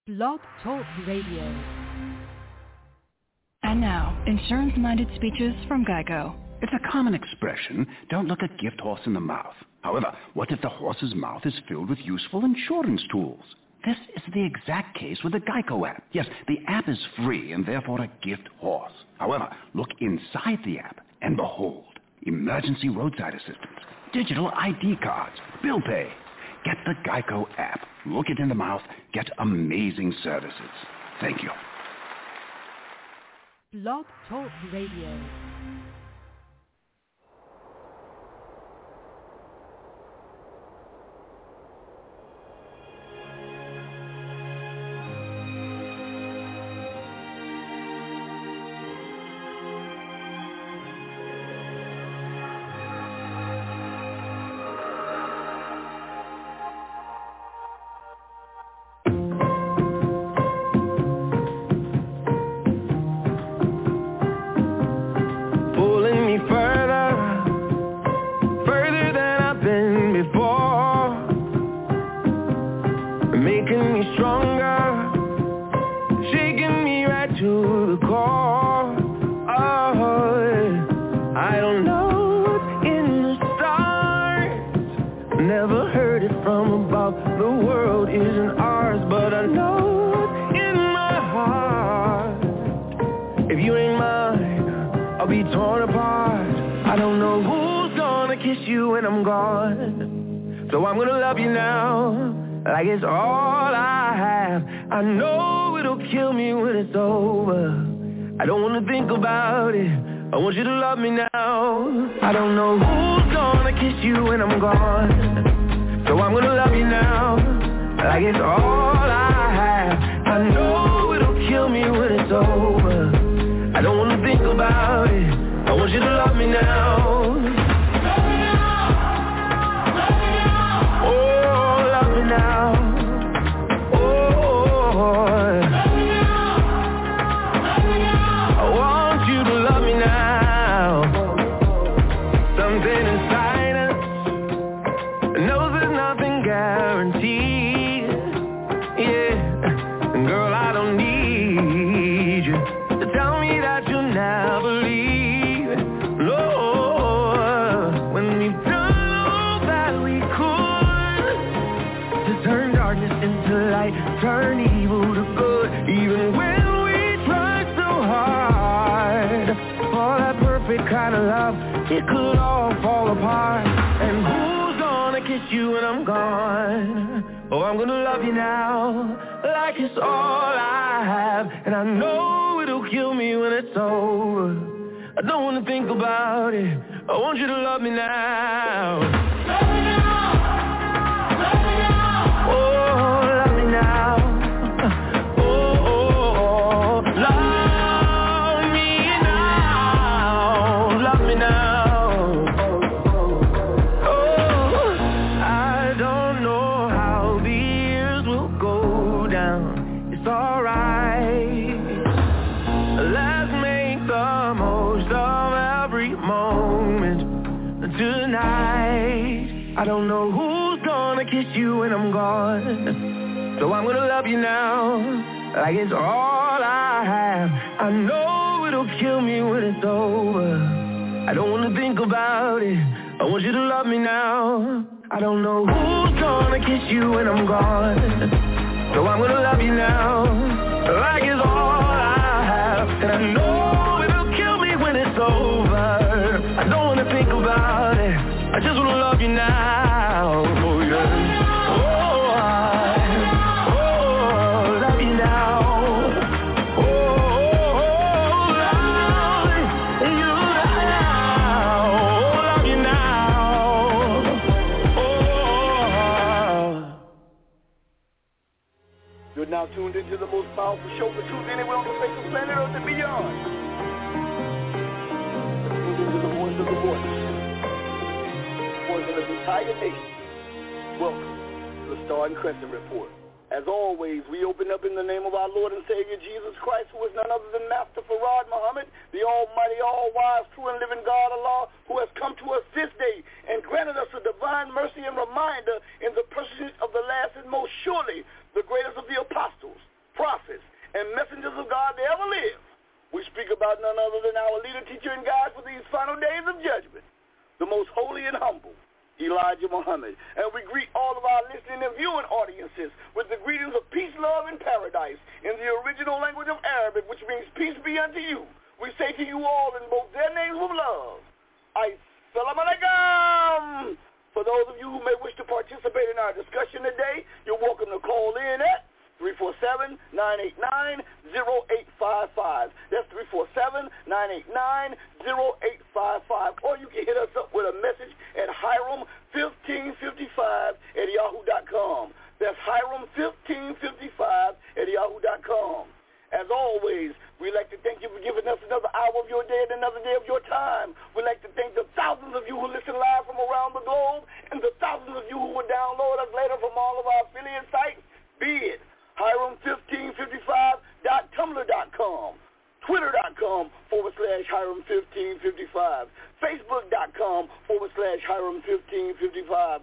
Blog Talk Radio. And now, insurance-minded speeches from GEICO. It's a common expression, don't look a gift horse in the mouth. However, what if the horse's mouth is filled with useful insurance tools? This is the exact case with the GEICO app. Yes, the app is free and therefore a gift horse. However, look inside the app and behold, emergency roadside assistance, digital ID cards, bill pay. Get the GEICO app. Look it in the mouth. Get amazing services. Thank you. Blog Talk Radio. So I'm gonna love you now, like it's all I have. I know it'll kill me when it's over. I don't wanna think about it, I want you to love me now. I don't know who's gonna kiss you when I'm gone. So I'm gonna love you now, like it's all I have. I know it'll kill me when it's over. I don't wanna think about it, I want you to love me now. Now, oh, I want you to love me now. Something inside us knows there's nothing guaranteed. Yeah, girl, I don't need you to tell me that you'll never leave. No, when we've done all that we could, turn darkness into light, turn evil to good. Even when we try so hard for that perfect kind of love, it could all fall apart. And who's gonna kiss you when I'm gone? Oh, I'm gonna love you now, like it's all I have. And I know it'll kill me when it's over. I don't wanna think about it, I want you to love me now. Love me now. I don't know who's gonna kiss you when I'm gone. So I'm gonna love you now, like it's all I have. I know it'll kill me when it's over. I don't wanna think about it, I want you to love me now. I don't know who's gonna kiss you when I'm gone. So I'm gonna love you now, like it's all I have. And I know it'll kill me when it's over. I don't wanna think about it, I just wanna love you now. Oh yeah. Love you now. Oh, love you now. Love you now. You're now tuned into the most powerful show for truth anywhere on the face of planet Earth and beyond. Tuned into the voice of the voice. Voice of the entire nation. Welcome to the Star and Crescent Report. As always, we open up in the name of our Lord and Savior Jesus Christ, who is none other than Master Farad Muhammad, the almighty, all-wise, true and living God Allah, who has come to us this day and granted us a divine mercy and reminder in the person of the last and most surely the greatest of the apostles, and messengers of God that ever lived. We speak about none other than our leader, teacher, and guide for these final days of judgment, the most holy and humble, Elijah Muhammad. And we greet all of our listening and viewing audiences with the greetings of peace, love, and paradise in the original language of Arabic, which means peace be unto you. We say to you all in both their names of love, Assalamu alaikum. For those of you who may wish to participate in our discussion today, you're welcome to call in at 347-989-0855. That's 347-989-0855. Or you can hit us up with a message at Hiram1555@yahoo.com. That's Hiram1555@yahoo.com. As always, we'd like to thank you for giving us another hour of your day and another day of your time. We'd like to thank the thousands of you who listen live from around the globe and the thousands of you who will download us later from all of our affiliate sites, be it Hiram1555.tumblr.com, Twitter.com/Hiram1555, Facebook.com/Hiram1555,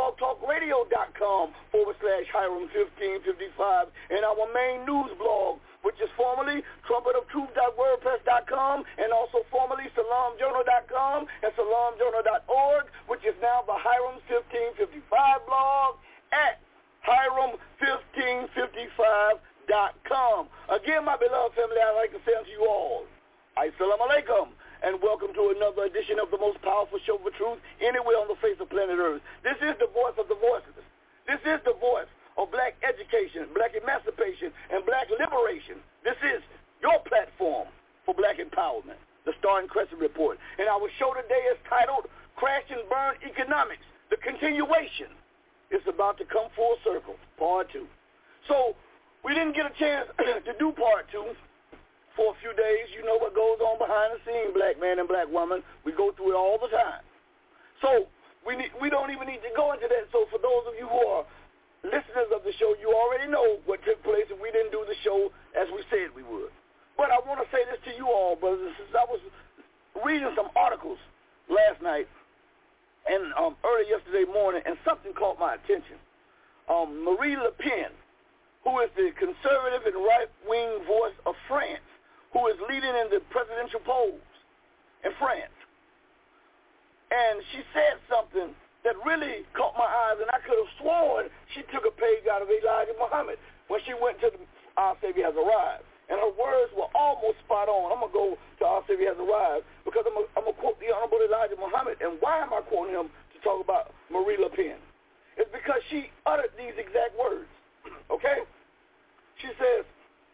BlogTalkRadio.com/Hiram1555, and our main news blog, which is formerly TrumpetOfTruth.wordpress.com and also formerly SalamJournal.com and SalamJournal.org, which is now the Hiram1555 blog at Hiram1555.com. Again, my beloved family, I'd like to say unto you all, Assalamu alaikum, and welcome to another edition of the most powerful show for truth anywhere on the face of planet Earth. This is the voice of the voiceless. This is the voice of black education, black emancipation, and black liberation. This is your platform for black empowerment, the Star and Crescent Report. And our show today is titled Crash and Burn Economics, the continuation. It's about to come full circle, part 2. So we didn't get a chance to do part 2 for a few days. You know what goes on behind the scenes, black man and black woman. We go through it all the time. So we don't even need to go into that. So for those of you who are listeners of the show, you already know what took place if we didn't do the show as we said we would. But I want to say this to you all, brothers. I was reading some articles last night and early yesterday morning, and something caught my attention. Marie Le Pen, who is the conservative and right-wing voice of France, who is leading in the presidential polls in France. And she said something that really caught my eyes, and I could have sworn she took a page out of Elijah Muhammad when she went to Our Savior Has Arrived. And her words were almost spot on. I'm going to go to Our Savior Has Arrived because I'm going to quote the Honorable Elijah Muhammad. And why am I quoting him to talk about Marie Le Pen? It's because she uttered these exact words, okay? She says,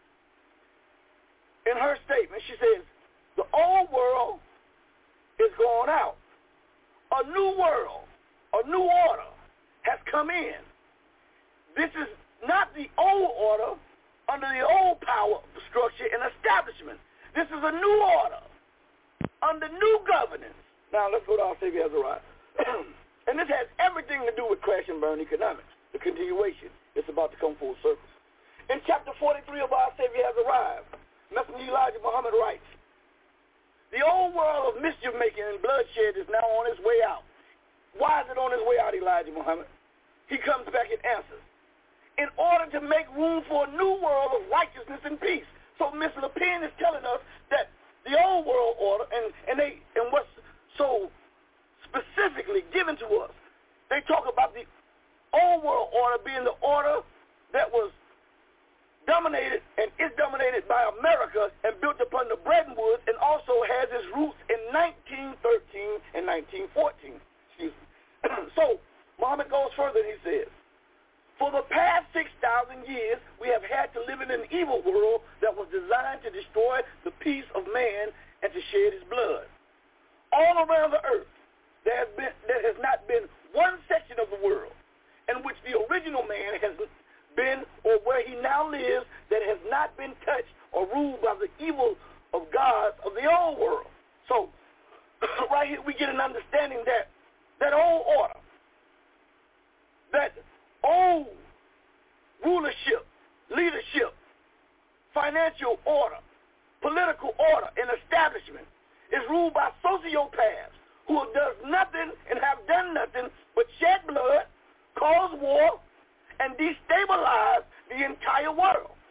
in her statement, she says, the old world is going out. A new world, a new order has come in. This is not the old order under the old power structure and establishment. This is a new order under new governance. Now let's go to Our Savior Has Arrived. And this has everything to do with crash and burn economics, the continuation. It's about to come full circle. In chapter 43 of Our Savior Has Arrived, Messenger Elijah Muhammad writes, the old world of mischief-making and bloodshed is now on its way out. Why is it on its way out, Elijah Muhammad? He comes back and answers, in order to make room for a new world of righteousness and peace. So Ms. Le Pen is telling us that the old world order and what's so specifically given to us, they talk about the old world order being the order that was dominated and is dominated by America and built upon the Bretton Woods and also has its roots in 1913 and 1914. Excuse me. So Muhammad goes further and he says, for the past 6,000 years, we have had to live in an evil world that was designed to destroy the peace of man and to shed his blood. All around the earth, there has not been one section of the world in which the original man has been or where he now lives that has not been touched or ruled by the evil of gods of the old world. So right here we get an understanding that that old order, that old rulership, leadership, financial order, political order, and establishment is ruled by sociopaths who does nothing and have done nothing but shed blood, cause war, and destabilize the entire world.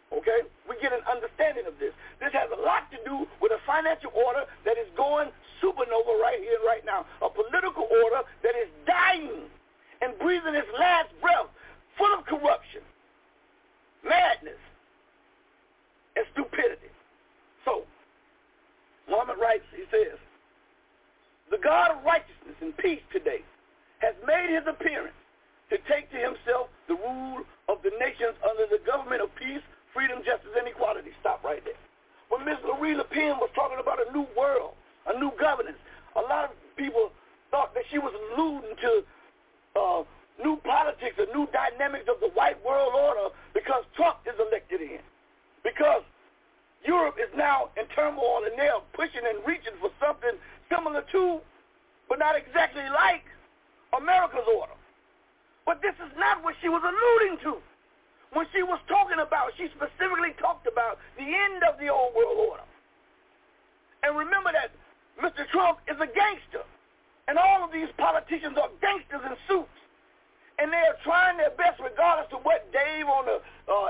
Okay? We get an understanding of this. This has a lot to do with a financial order that is going supernova right here and right now. A political order that is dying and breathing its last breath, full of corruption, madness, and stupidity. So, Muhammad writes, he says, the God of righteousness and peace today has made his appearance to take to himself the rule of the nations under the government of peace, freedom, justice, and equality. Stop right there. When Ms. Marie Le Pen was talking about a new world, a new governance, a lot of people thought that she was alluding to new politics, the new dynamics of the white world order because Trump is elected in. Because Europe is now in turmoil and they're pushing and reaching for something similar to, but not exactly like, America's order. But this is not what she was alluding to. When she was talking about, she specifically talked about the end of the old world order. And remember that Mr. Trump is a gangster. And all of these politicians are gangsters in suits. And they are trying their best, regardless of what Dave on the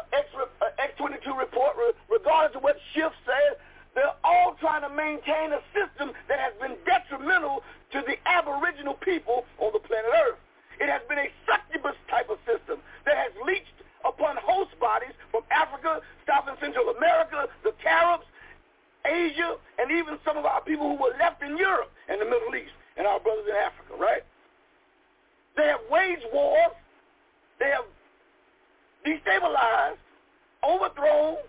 X22 report, regardless of what Schiff says, they're all trying to maintain a system that has been detrimental to the aboriginal people on the planet Earth. It has been a succubus type of system that has leached upon host bodies from Africa, South and Central America, the Caribs, Asia, and even some of our people who were left in Europe and the Middle East and our brothers in Africa, right? They have waged wars. They have destabilized, overthrown,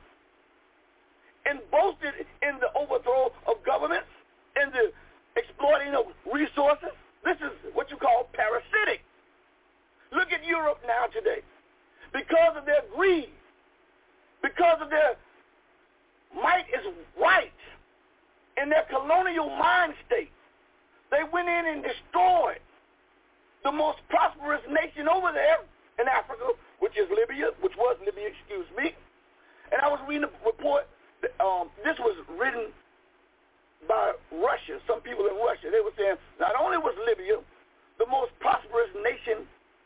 and boasted in the overthrow of governments and the exploiting of resources. This is what you call parasitic. Look at Europe now today. Because of their greed, because of their might is right in their colonial mind state, they went in and destroyed the most prosperous nation over there in Africa, which was Libya, excuse me. And I was reading a report, this was written by Russia, some people in Russia. They were saying not only was Libya the most prosperous nation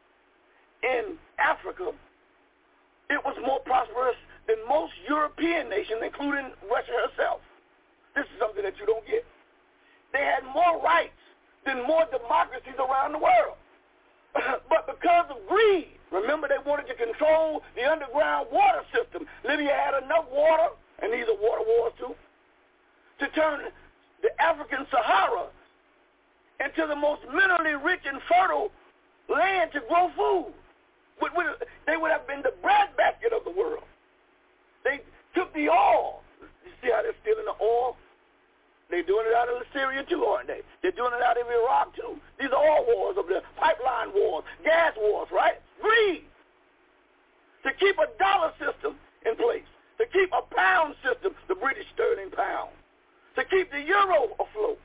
in Africa, it was more prosperous than most European nations, including Russia herself. This is something that you don't get. They had more rights than more democracies around the world. But because of greed, remember they wanted to control the underground water system. Libya had enough water, and these are water wars too, to turn the African Sahara into the most minerally rich and fertile land to grow food. They would have been the breadbasket of the world. They took the oil. You see how they're stealing the oil? They're doing it out of Syria too, aren't they? They're doing it out of Iraq too. These are all wars of the pipeline wars, gas wars, right? Greed. To keep a dollar system in place. To keep a pound system, the British sterling pound. To keep the euro afloat.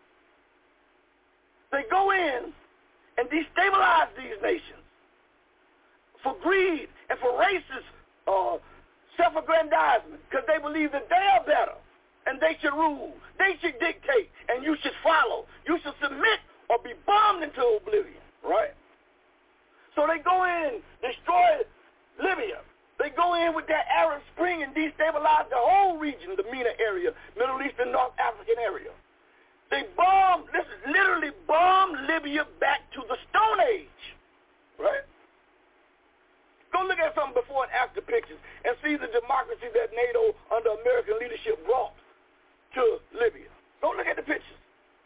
They go in and destabilize these nations for greed and for racist self-aggrandizement, because they believe that they are better and they should rule, they should dictate, and you should follow. You should submit or be bombed into oblivion, right? So they go in, destroy Libya. They go in with that Arab Spring and destabilize the whole region, the MENA area, Middle East and North African area. They literally bombed Libya back to the Stone Age, right? Go look at some before and after pictures and see the democracy that NATO under American leadership brought to Libya. Go look at the pictures.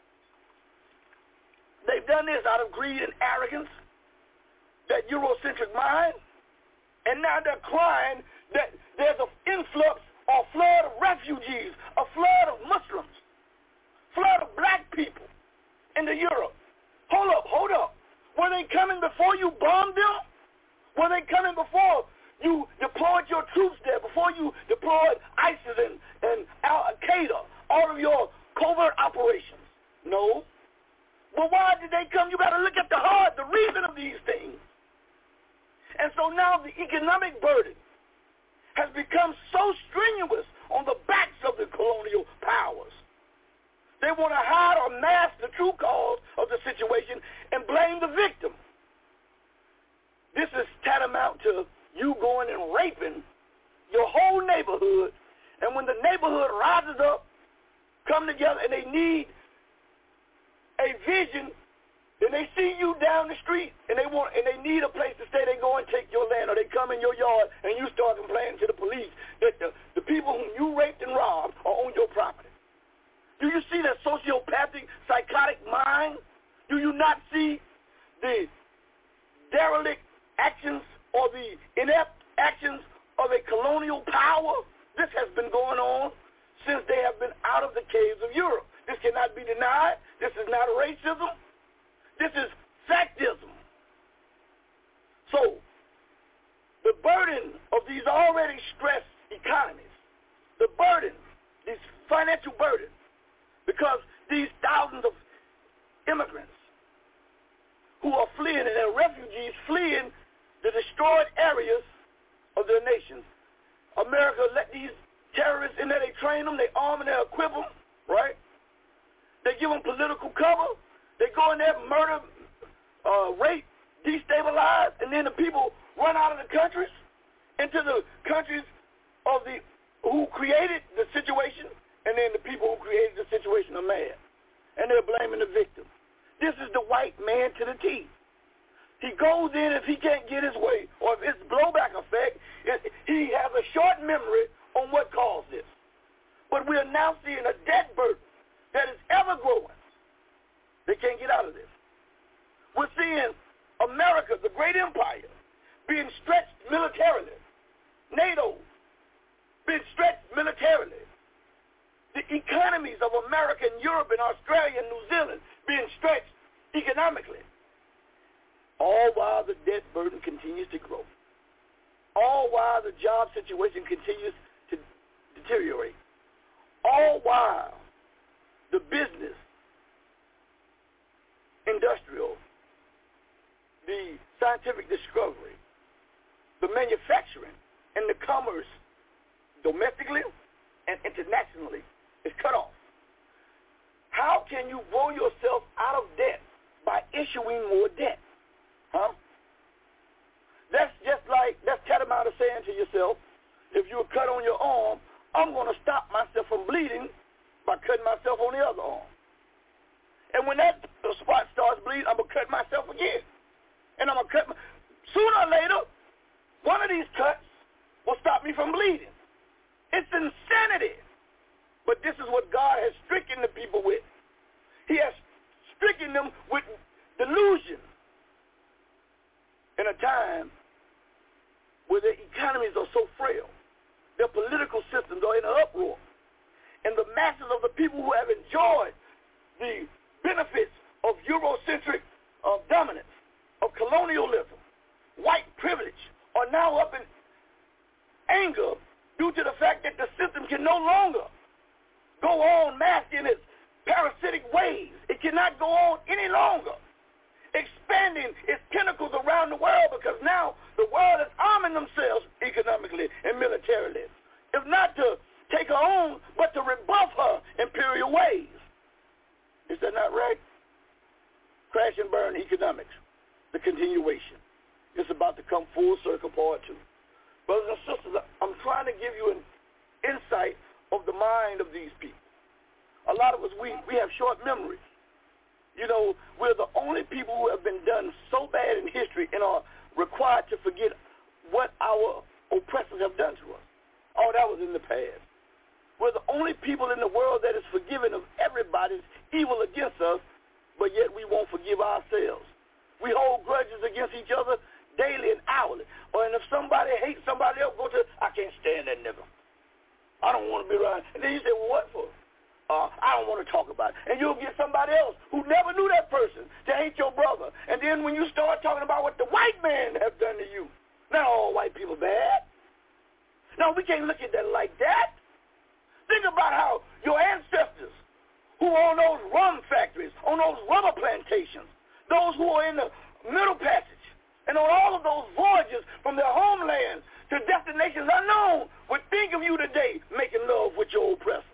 They've done this out of greed and arrogance, that Eurocentric mind, and now they're crying that there's an influx or flood of refugees, a flood of Muslims, flood of black people into Europe. Hold up. Were they coming before you bombed them? Were they coming before you deployed your troops there, before you deployed ISIS and Al-Qaeda, all of your covert operations? No. Well, why did they come? You got to look at the reason of these things. And so now the economic burden has become so strenuous on the backs of the colonial powers. They want to hide or mask the true cause of the situation and blame the victim. This is tantamount to you going and raping your whole neighborhood, and when the neighborhood rises up, come together, and they need a vision, then they see you down the street, and they need a place to stay. They go and take your land, or they come in your yard, and you start complaining to the police that the people whom you raped and robbed are on your property. Do you see that sociopathic, psychotic mind? Do you not see the derelict actions or the inept actions of a colonial power? This has been going on since they have been out of the caves of Europe. This cannot be denied. This is not racism. This is factism. So, the burden of these already stressed economies, the burden, these financial burdens, because these thousands of immigrants who are fleeing and they're refugees fleeing the destroyed areas of their nations. America let these terrorists in there, they train them, they arm and they equip them, right? They give them political cover. They go in there, murder, rape, destabilize, and then the people run out of the countries into the countries of who created the situation, and then the people who created the situation are mad. And they're blaming the victim. This is the white man to the T. He goes in if he can't get his way, or if it's blowback effect, he has a short memory on what caused this. But we are now seeing a debt burden that is ever growing. They can't get out of this. We're seeing America, the great empire, being stretched militarily. NATO being stretched militarily. The economies of America and Europe and Australia and New Zealand being stretched economically. All while the debt burden continues to grow. All while the job situation continues to deteriorate. All while the business, industrial, the scientific discovery, the manufacturing, and the commerce domestically and internationally is cut off. How can you blow yourself out of debt by issuing more debt? Huh? That's tantamount to saying to yourself, if you were cut on your arm, I'm going to stop myself from bleeding by cutting myself on the other arm. And when that spot starts bleeding, I'm going to cut myself again. And I'm going to cut sooner or later, one of these cuts will stop me from bleeding. It's insanity. But this is what God has stricken the people with. He has stricken them with delusion in a time where their economies are so frail. Their political systems are in an uproar. And the masses of the people who have enjoyed the benefits of Eurocentric dominance, of colonialism, white privilege, are now up in anger due to the fact that the system can no longer go on masked in its parasitic ways. It cannot go on any longer, expanding its tentacles around the world, because now the world is arming themselves economically and militarily, if not to take her own, but to rebuff her imperial ways. Is that not right? Crash and burn economics, the continuation. It's about to come full circle, part 2. Brothers and sisters, I'm trying to give you an insight of the mind of these people. A lot of us, we have short memories. You know, we're the only people who have been done so bad in history and are required to forget what our oppressors have done to us. Oh, that was in the past. We're the only people in the world that is forgiven of everybody's evil against us, but yet we won't forgive ourselves. We hold grudges against each other daily and hourly. And if somebody hates somebody else, go to, I can't stand that nigga. I don't want to be around. And then you say, well, what for? I don't want to talk about it. And you'll get somebody else who never knew that person to hate your brother. And then when you start talking about what the white man have done to you, not all white people bad. No, we can't look at that like that. Think about how your ancestors who own those rum factories, on those rubber plantations, those who are in the Middle Passage, and on all of those voyages from their homelands to destinations unknown, would think of you today making love with your oppressor.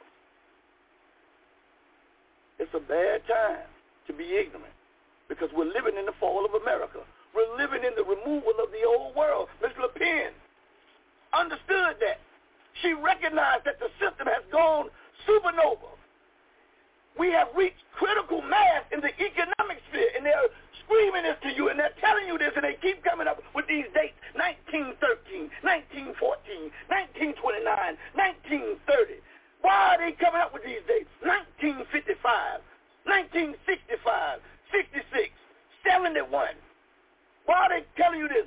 It's a bad time to be ignorant, because we're living in the fall of America. We're living in the removal of the old world. Ms. Le Pen understood that. She recognized that the system has gone supernova. We have reached critical mass in the economic sphere, and they're screaming this to you, and they're telling you this, and they keep coming up with these dates, 1913, 1914, 1929, 1930. Why are they coming up with these dates? 1955, 1965, 66, 71. Why are they telling you this?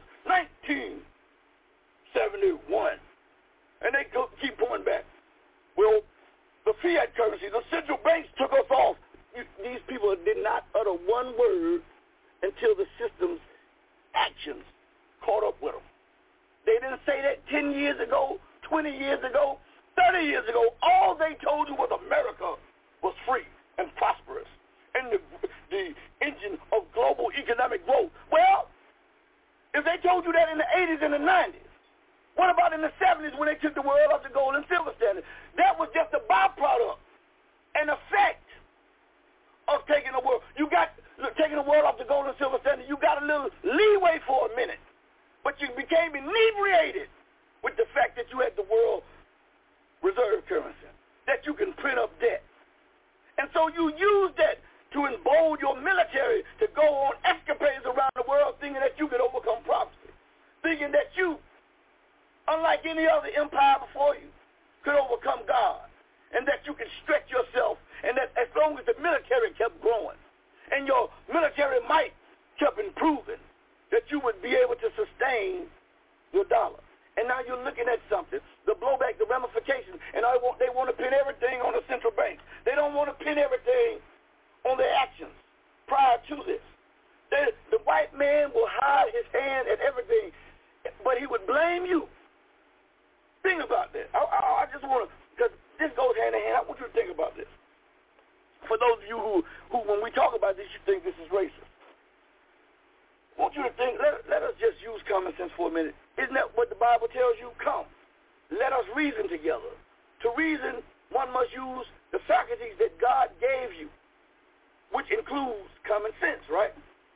1971. And they keep going back. Well, the fiat currency, the central banks took us off. These people did not utter one word until the system's actions caught up with them. They didn't say that 10 years ago, 20 years ago, 30 years ago. All they told you was America was free and prosperous and the engine of global economic growth. Well, if they told you that in the 80s and the 90s, what about in the 70s when they took the world off the gold and silver standard? That was just a byproduct, an effect of taking the world. You got taking the world off the gold and silver standard. You got a little leeway for a minute, but you became inebriated with the fact that you had the world reserve currency, that you can print up debt. And so you use that to embolden your military to go on escapades around the world thinking that you could overcome prophecy, thinking that you, unlike any other empire before you, could overcome God, and that you could stretch yourself, and that as long as the military kept growing and your military might kept improving, that you would be able to sustain your dollar. And now you're looking at something, the blowback, the ramifications, and they want to pin everything on the central bank. They don't want to pin everything on their actions prior to this. The white man will hide his hand at everything, but he would blame you. Think about that. I just want to, because this goes hand in hand. I want you to think about this. For those of you who when we talk about this, you think this is racist. I want you to think, let us just use common sense for a minute. Isn't that what the Bible tells you? Come, let us reason together. To reason, one must use the faculties that God gave you, which includes common sense, right?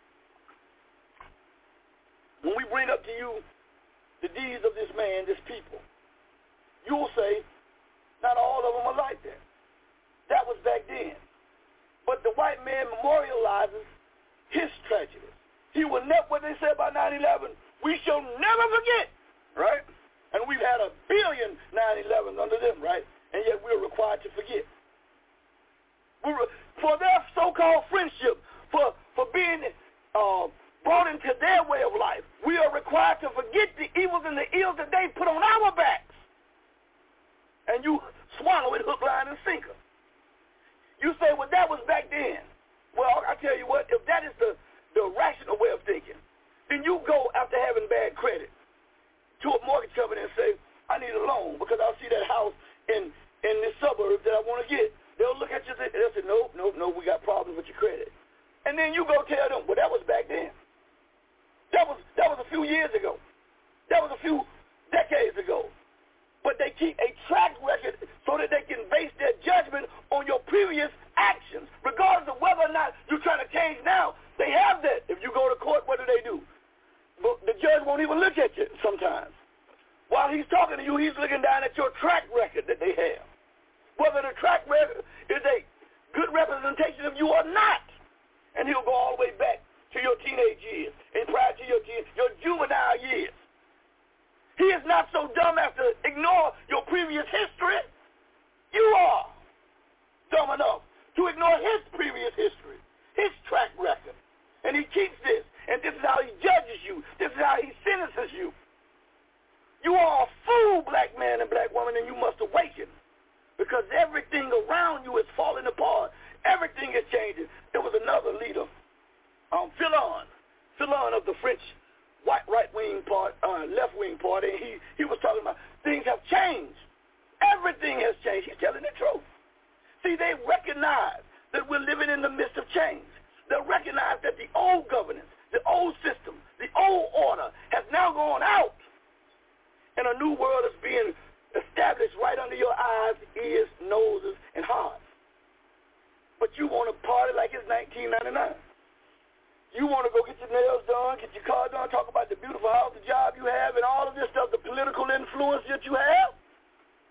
When we bring up to you the deeds of this man, this people, you'll say, not all of them are like that. That was back then. But the white man memorializes his tragedy. He will never, what they say about 9/11, we shall never forget, right? And we've had 1 billion 9/11s under them, right? And yet we're required to forget. For their so-called friendship, for being brought into their way of life, we are required to forget the evils and the ills that they put on our backs. And you swallow it hook, line, and sinker. You say, well, that was back then. Well, I tell you what, if that is the rational way of thinking, then you go after having bad credit to a mortgage company and say, I need a loan because I see that house in this suburb that I want to get. They'll look at you and they'll say, no, we got problems with your credit. And then you go tell them, well, that was back then. That was a few years ago. That was a few decades ago. But they keep a track record so that they can base their judgment on your previous actions, regardless of whether or not you're trying to change now. They have that. If you go to court, what do? But the judge won't even look at you sometimes. While he's talking to you, he's looking down at your track record that they have. Whether the track record is a good representation of you or not. And he'll go all the way back to your teenage years and prior to your juvenile years. He is not so dumb as to ignore your previous history. You are dumb enough to ignore his previous history, his track record. And he keeps this. And this is how he judges you. This is how he sentences you. You are a fool, black man and black woman, and you must awaken. Because everything around you is falling apart. Everything is changing. There was another leader, Fillon of the French right-wing part, left-wing party, and he was talking about things have changed. Everything has changed. He's telling the truth. See, they recognize that we're living in the midst of change. They recognize that the old governance, the old system, the old order has now gone out, and a new world is being established right under your eyes, ears, noses, and hearts. But you want to party like it's 1999. You want to go get your nails done, get your car done, talk about the beautiful house, the job you have, and all of this stuff, the political influence that you have.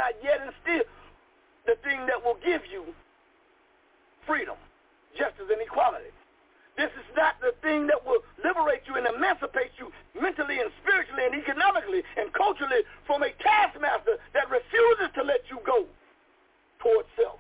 not yet instill the thing that will give you freedom, justice, and equality. This is not the thing that will liberate you and emancipate you mentally and spiritually and economically and culturally from a taskmaster that refuses to let you go towards self.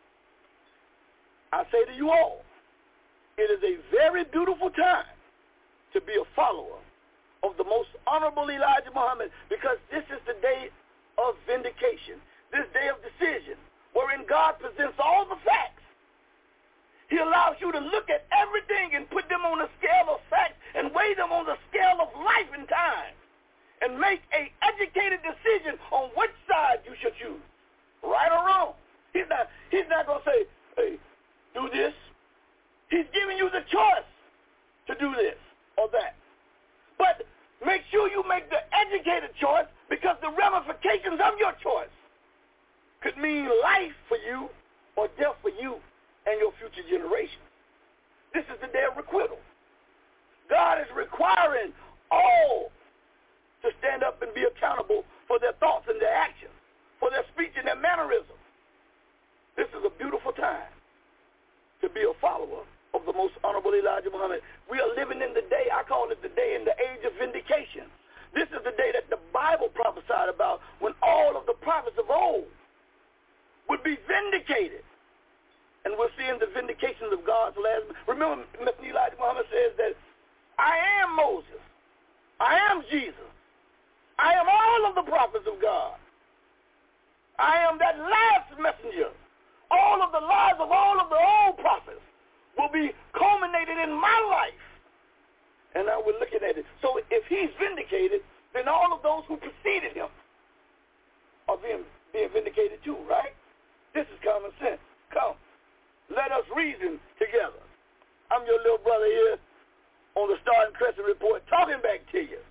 I say to you all, it is a very beautiful time to be a follower of the most honorable Elijah Muhammad, because this is the day of vindication, this day of decision, wherein God presents all the facts. He allows you to look at everything and put them on a scale of facts and weigh them on the scale of life and time and make an educated decision on which side you should choose, right or wrong. He's not going to say, hey, do this. He's giving you the choice to do this or that. But make sure you make the educated choice, because the ramifications of your choice could mean life for you or death for you and your future generations. This is the day of requital. God is requiring all to stand up and be accountable for their thoughts and their actions, for their speech and their mannerisms. This is a beautiful time to be a follower of the most honorable Elijah Muhammad. We are living in the day, I call it the day in the age of vindication. This is the day that the Bible prophesied about, when all of the prophets of old would be vindicated. And we're seeing the vindications of God's last. Remember, Elijah Muhammad says that I am Moses. I am Jesus. I am all of the prophets of God. I am that last messenger. All of the lives of all of the old prophets will be culminated in my life. And now we're looking at it. So if he's vindicated, then all of those who preceded him are being vindicated too, right? This is common sense. Come. Let us reason together. I'm your little brother here on the Star and Crescent Report, talking back to you.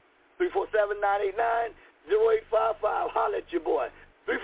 347-989-0855. Holler at your boy.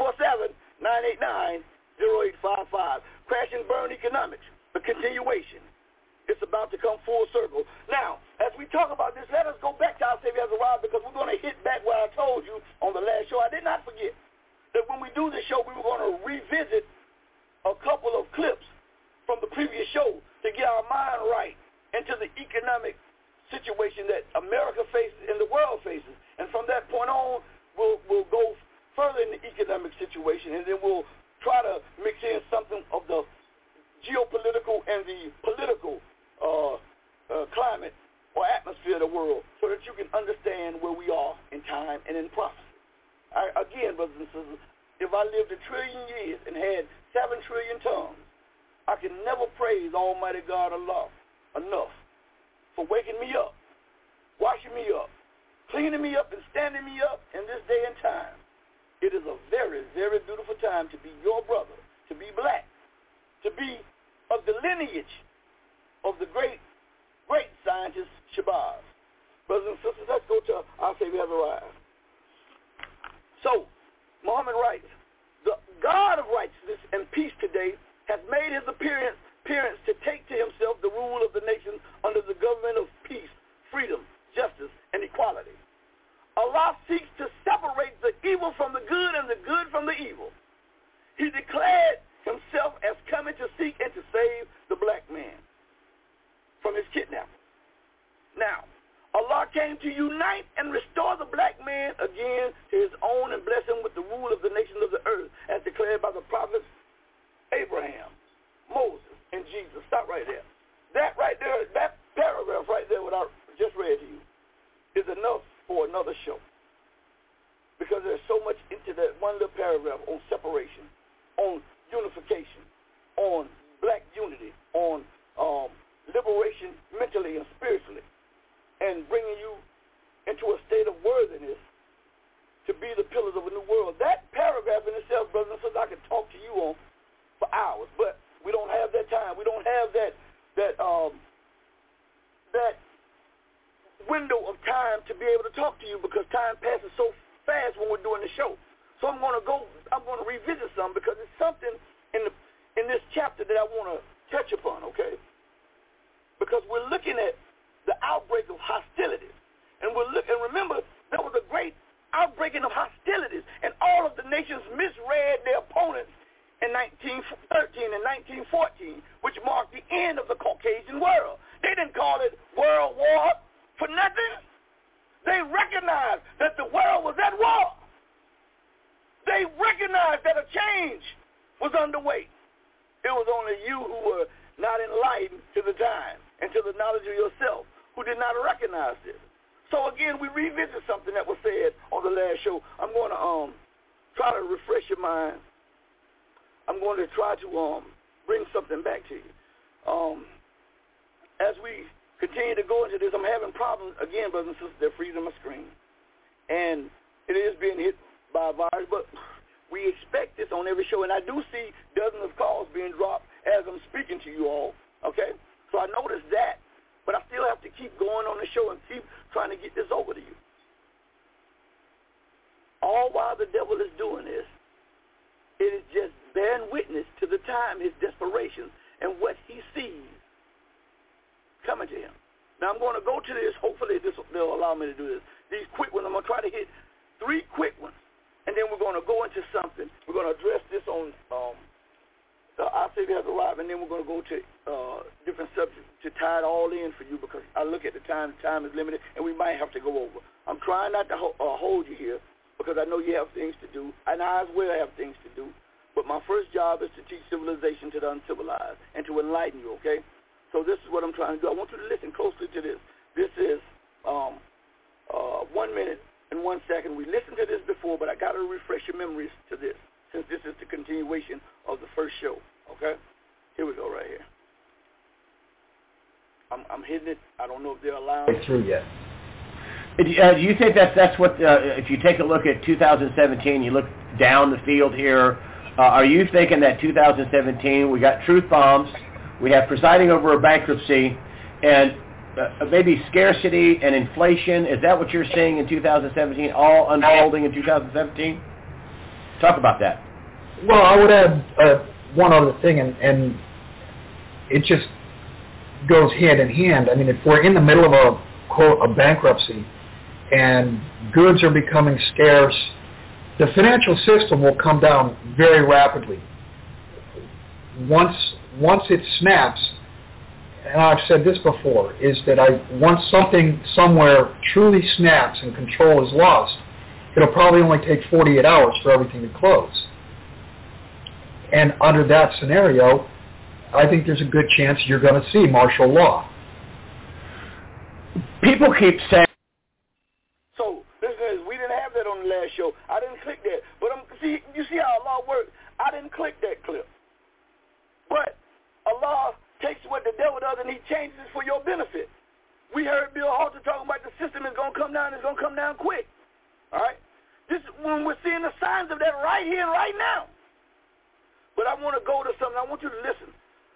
347-989-0855. Crash and burn economics. The continuation. It's about to come full circle. Now, as we talk about this, let us go back to our Savior has arrived, because we're going to hit back what I told you on the last show. I did not forget that when we do this show, we were going to revisit a couple of clips from the previous show to get our mind right into the economic situation that America faces and the world faces. And from that point on, we'll go further in the economic situation, and then we'll try to mix in something of the geopolitical and the political climate or atmosphere of the world, so that you can understand where we are in time and in prophecy. Again, brothers and sisters, if I lived 1 trillion years and had 7 trillion tongues, I can never praise Almighty God Allah enough for waking me up, washing me up, cleaning me up, and standing me up in this day and time. It is a very, very beautiful time to be your brother, to be black, to be of the lineage of the great scientist Shabazz. Brothers and sisters, let's go to our Savior has arrived. So, Muhammad writes, the God of righteousness and peace today has made his appearance to take to himself the rule of the nations under the government of peace, freedom, justice, and equality. Allah seeks to separate the evil from the good and the good from the evil. He declared himself as coming to seek and to save the black man from his kidnapper. Now, Allah came to unite and restore the black man again to his own and bless him with the rule of the nations of the earth, as declared by the prophets Abraham, Moses, and Jesus. Stop right there. That right there, that paragraph right there, what I just read to you, is enough for another show. Because there's so much into that one little paragraph on separation, on unification, on black unity, on liberation mentally and spiritually, and bringing you into a state of worthiness to be the pillars of a new world. That paragraph in itself, brothers and sisters, I could talk to you on for hours, but we don't have that time. We don't have that window of time to be able to talk to you, because time passes so fast when we're doing the show. So I'm going to revisit some, because it's something in this chapter that I want to touch upon, okay? Because we're looking at the outbreak of hostilities. And remember, there was a great outbreaking of hostilities, and all of the nations misread in 1913 and 1914, which marked the end of the Caucasian world. They didn't call it World War for nothing. They recognized that the world was at war. They recognized that a change was underway. It was only you who were not enlightened to the time and to the knowledge of yourself who did not recognize this. So again, we revisit something that was said on the last show. I'm going to try to refresh your mind. I'm going to try to bring something back to you. As we continue to go into this, I'm having problems, again, brothers and sisters, they're freezing my screen. And it is being hit by a virus, but we expect this on every show. And I do see dozens of calls being dropped as I'm speaking to you all, okay? So I noticed that, but I still have to keep going on the show and keep trying to get this over to you. All while the devil is doing this, it is just bearing witness to the time, his desperation, and what he sees coming to him. Now, I'm going to go to this. Hopefully, they'll allow me to do this. These quick ones, I'm going to try to hit 3 quick ones, and then we're going to go into something. We're going to address this on I'll say they have arrived, and then we're going to go to different subjects to tie it all in for you, because I look at the time is limited, and we might have to go over. I'm trying not to hold you here, because I know you have things to do, and I as well have things to do. But my first job is to teach civilization to the uncivilized and to enlighten you, okay? So this is what I'm trying to do. I want you to listen closely to this. This is 1 minute and 1 second. We listened to this before, but I got to refresh your memories to this, since this is the continuation of the first show, okay? Here we go right here. I'm hitting it. I don't know if they're allowed. It's through yet. Do you think that's what, if you take a look at 2017, you look down the field here, are you thinking that 2017, we got truth bombs, we have presiding over a bankruptcy, and maybe scarcity and inflation? Is that what you're seeing in 2017, all unfolding in 2017? Talk about that. Well, I would add one other thing, and it just goes hand in hand. I mean, if we're in the middle of a bankruptcy and goods are becoming scarce, the financial system will come down very rapidly. Once it snaps, and I've said this before, is that once something somewhere truly snaps and control is lost, it'll probably only take 48 hours for everything to close. And under that scenario, I think there's a good chance you're going to see martial law. People keep saying... So, listen, we didn't have that on the last show. I didn't click that. But you see how Allah works? I didn't click that clip. But Allah takes what the devil does and he changes it for your benefit. We heard Bill Halter talking about the system is going to come down. It's going to come down quick. All right? This is when we're seeing the signs of that right here and right now. But I want to go to something. I want you to listen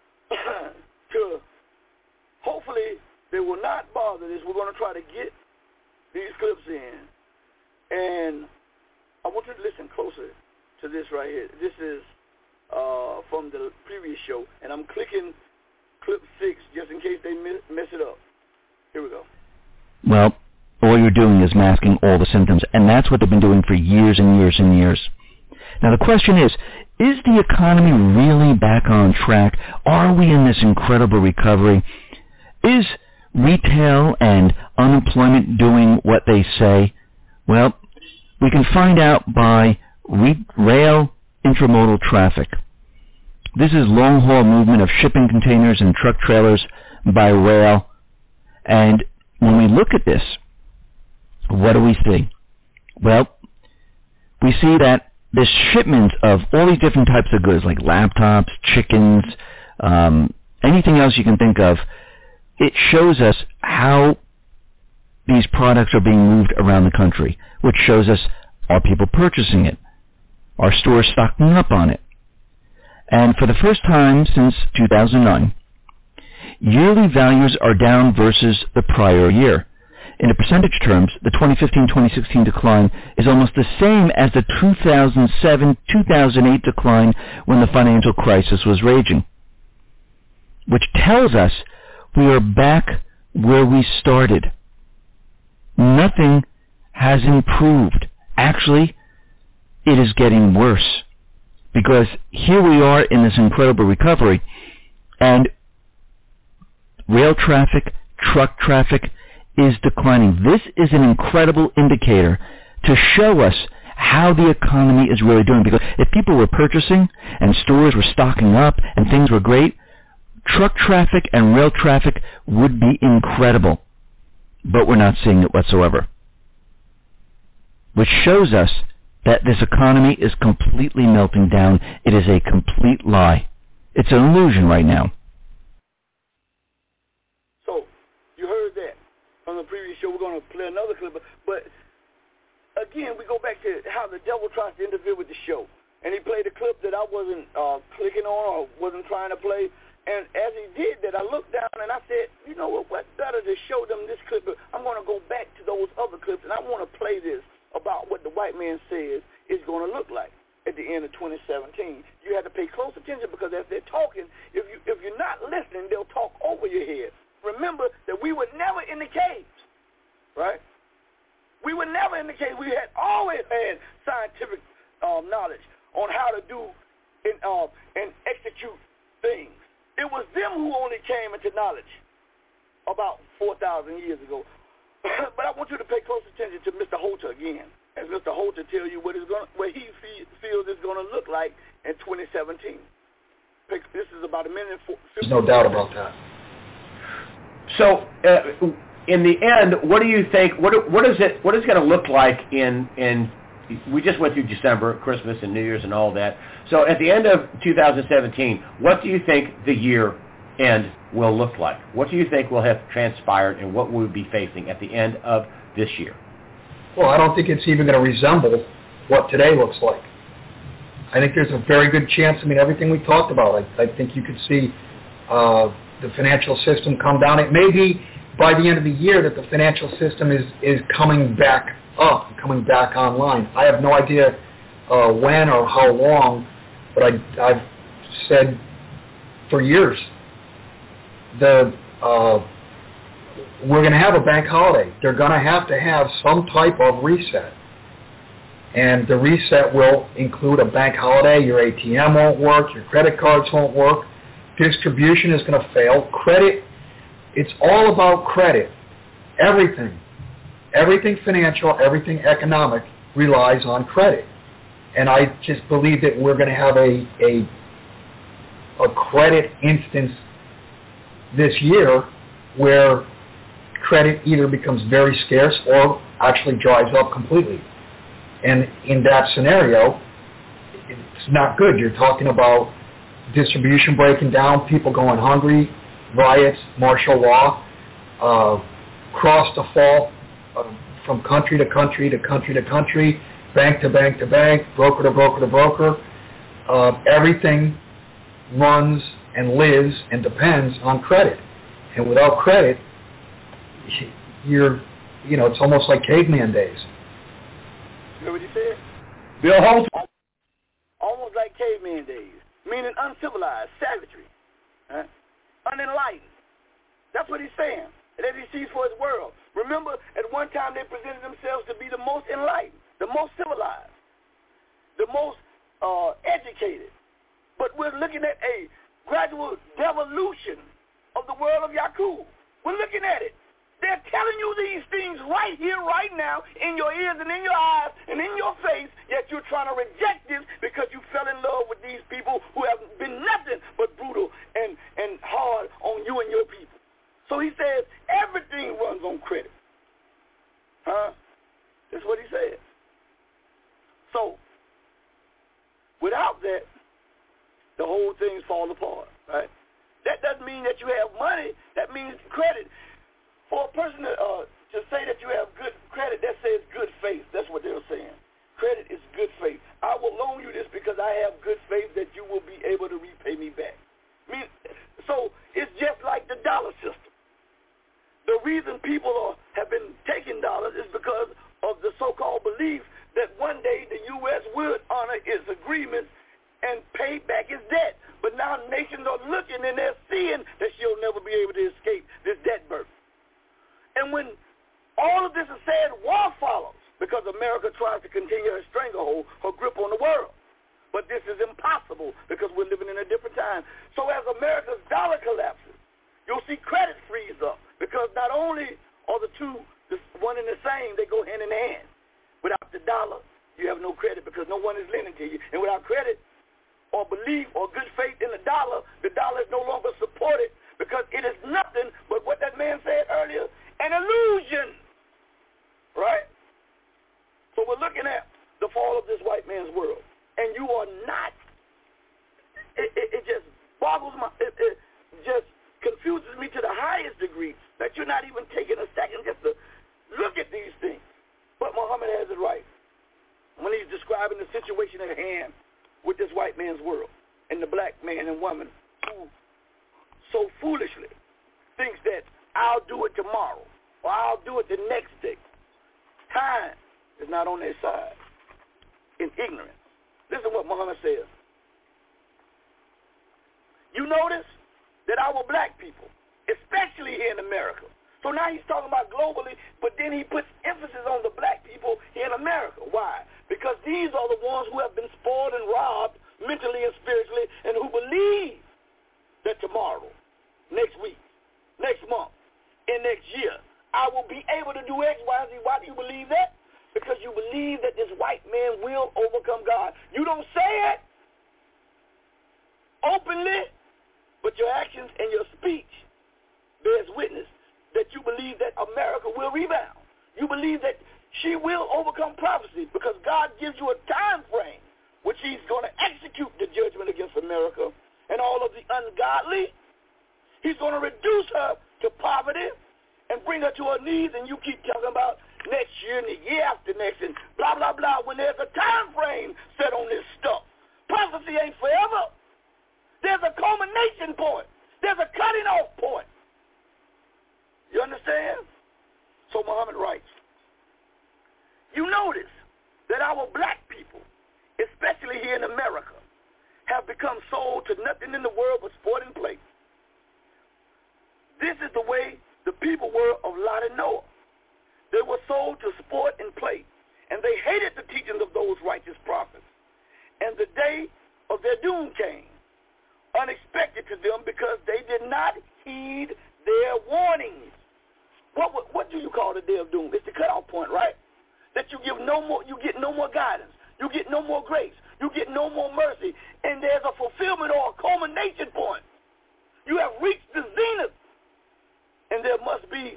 to, hopefully they will not bother this. We're going to try to get these clips in. And I want you to listen closer to this right here. This is from the previous show. And I'm clicking clip 6 just in case they mess it up. Here we go. Well, all you're doing is masking all the symptoms. And that's what they've been doing for years and years and years. Now the question is the economy really back on track? Are we in this incredible recovery? Is retail and unemployment doing what they say? Well, we can find out by rail intermodal traffic. This is long-haul movement of shipping containers and truck trailers by rail. And when we look at this, what do we see? Well, we see that the shipments of all these different types of goods, like laptops, chickens, anything else you can think of, it shows us how these products are being moved around the country, which shows us, are people purchasing it? Are stores stocking up on it? And for the first time since 2009, yearly values are down versus the prior year. In percentage terms, the 2015-2016 decline is almost the same as the 2007-2008 decline when the financial crisis was raging, which tells us we are back where we started. Nothing has improved. Actually, it is getting worse. Because here we are in this incredible recovery, and rail traffic, truck traffic is declining. This is an incredible indicator to show us how the economy is really doing. Because if people were purchasing and stores were stocking up and things were great, truck traffic and rail traffic would be incredible. But we're not seeing it whatsoever. Which shows us that this economy is completely melting down. It is a complete lie. It's an illusion right now. So, you heard that on the previous show. We're going to play another clip. But again, we go back to how the devil tries to interfere with the show. And he played a clip that I wasn't clicking on or wasn't trying to play. And as he did that, I looked down and I said, you know what better to show them this clip? I'm going to go back to those other clips, and I want to play this about what the white man says is going to look like at the end of 2017. You have to pay close attention, because as they're talking, if you're not listening, they'll talk over your head. Remember that we were never in the caves, right? We were never in the caves. We had always had scientific knowledge on how to do and execute things. It was them who only came into knowledge about 4,000 years ago. But I want you to pay close attention to Mr. Holter again, as Mr. Holter tell you what he feels it's going to look like in 2017. This is about a minute and 50. There's no doubt about that. So, in the end, what do you think? What is it going to look like in? We just went through December, Christmas and New Year's and all that. So at the end of 2017, what do you think the year end will look like? What do you think will have transpired, and what we'll be facing at the end of this year? Well, I don't think it's even going to resemble what today looks like. I think there's a very good chance, everything we talked about, I think you could see the financial system come down. It may be by the end of the year that the financial system is coming back up, coming back online. I have no idea when or how long, but I've said for years we're going to have a bank holiday. They're going to have some type of reset. And the reset will include a bank holiday. Your ATM won't work. Your credit cards won't work. Distribution is going to fail. Credit, it's all about credit. Everything financial, everything economic relies on credit. And I just believe that we're going to have a credit instance this year where credit either becomes very scarce or actually dries up completely. And in that scenario, it's not good. You're talking about distribution breaking down, people going hungry, riots, martial law, cross default, from country to country to country to country, bank to bank to bank, broker to broker to broker. Everything runs and lives and depends on credit. And without credit, it's almost like caveman days. You know what he said? Bill Holter. Almost like caveman days, meaning uncivilized, savagery, unenlightened. That's what he's saying. And as he sees for his world. Remember, at one time they presented themselves to be the most enlightened, the most civilized, the most educated. But we're looking at a gradual devolution of the world of Yakub. We're looking at it. They're telling you these things right here, right now, in your ears and in your eyes and in your face, yet you're trying to reject this because you fell in love with these people who have been nothing but brutal and hard on you and your people. So he says everything runs on credit. That's what he said. So without that, the whole thing falls apart, right? That doesn't mean that you have money. That means credit. For a person to say that you have good credit, that says good faith. That's what they're saying. Credit is good faith. I will loan you this because I have good faith that you will be able to repay me back. So it's just like the dollar system. The reason people have been taking dollars is because of the so-called belief that one day the U.S. would honor its agreements and pay back its debt. But now nations are looking and they're seeing that she'll never be able to escape this debt burden. And when all of this is said, war follows because America tries to continue her stranglehold, her grip on the world. But this is impossible. America's dollar collapses, you'll see credit freeze up, because not only are the two one and the same, they go hand in hand. Without the dollar, you have no credit because no one is lending to you. And without credit or belief or good faith in the dollar is no longer supported because it is nothing but what that man said earlier, an illusion. Right? So we're looking at the fall of this white man's world. And you are not, it just boggles my, it just confuses me to the highest degree that you're not even taking a second just to look at these things. But Muhammad has it right when he's describing the situation at hand with this white man's world and the black man and woman who so foolishly thinks that I'll do it tomorrow or I'll do it the next day. Time is not on their side in ignorance. Listen to what Muhammad says. You notice that our black people, especially here in America, so now he's talking about globally, but then he puts emphasis on the black people here in America. Why? Because these are the ones who have been spoiled and robbed mentally and spiritually and who believe that tomorrow, next week, next month, and next year, I will be able to do X, Y, Z. Why do you believe that? Because you believe that this white man will overcome God. You don't say it openly, but your actions and your speech bears witness that you believe that America will rebound. You believe that she will overcome prophecy because God gives you a time frame which he's going to execute the judgment against America and all of the ungodly. He's going to reduce her to poverty and bring her to her knees, and you keep talking about next year and the year after next and blah, blah, blah, when there's a time frame set on this stuff. Prophecy ain't forever. There's a culmination point. There's a cutting off point. You understand? So Muhammad writes, you notice that our black people, especially here in America, have become sold to nothing in the world but sport and play. This is the way the people were of Lot and Noah. They were sold to sport and play, and they hated the teachings of those righteous prophets. And the day of their doom came, unexpected to them, because they did not heed their warnings. What do you call the day of doom? It's the cutoff point, right? That you get no more guidance. You get no more grace. You get no more mercy. And there's a fulfillment or a culmination point. You have reached the zenith. And there must be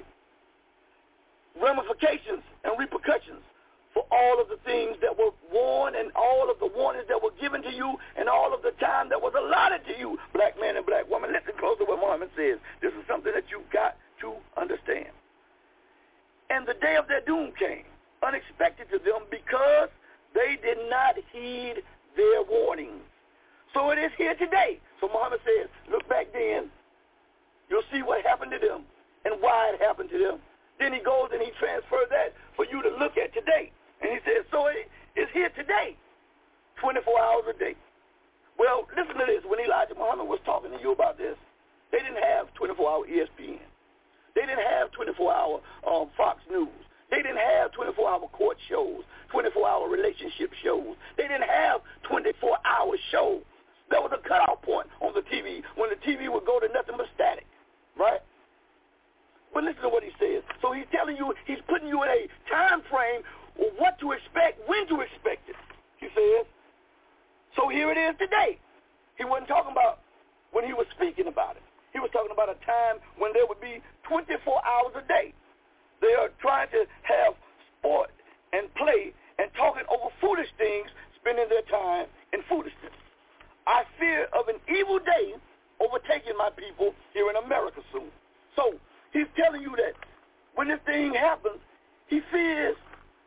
ramifications and repercussions for all of the things that were warned and all of the warnings that were given to you and all of the time that was allotted to you, black man and black woman. Listen close to what Muhammad says. This is something that you've got to understand. And the day of their doom came, unexpected to them, because they did not heed their warnings. So it is here today. So Muhammad says, look back then, you'll see what happened to them and why it happened to them. Then he goes and he transfers that for you to look at today. And he says, so it is here today, 24 hours a day. Well, listen to this. When Elijah Muhammad was talking to you about this, they didn't have 24-hour ESPN. They didn't have 24-hour Fox News. They didn't have 24-hour court shows, 24-hour relationship shows. They didn't have 24-hour shows. There was a cutoff point on the TV when the TV would go to nothing but static, right? But listen to what he says. So he's telling you, he's putting you in a time frame of what to expect, when to expect it, he says. So here it is today. He wasn't talking about when he was speaking about it. He was talking about a time when there would be 24 hours a day. They are trying to have sport and play and talking over foolish things, spending their time in foolishness. I fear of an evil day overtaking my people here in America soon. So he's telling you that when this thing happens, he fears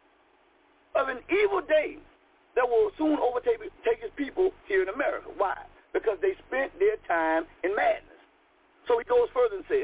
of an evil day that will soon overtake his people here in America. Why? Because they spent their time in madness. So he goes further and says,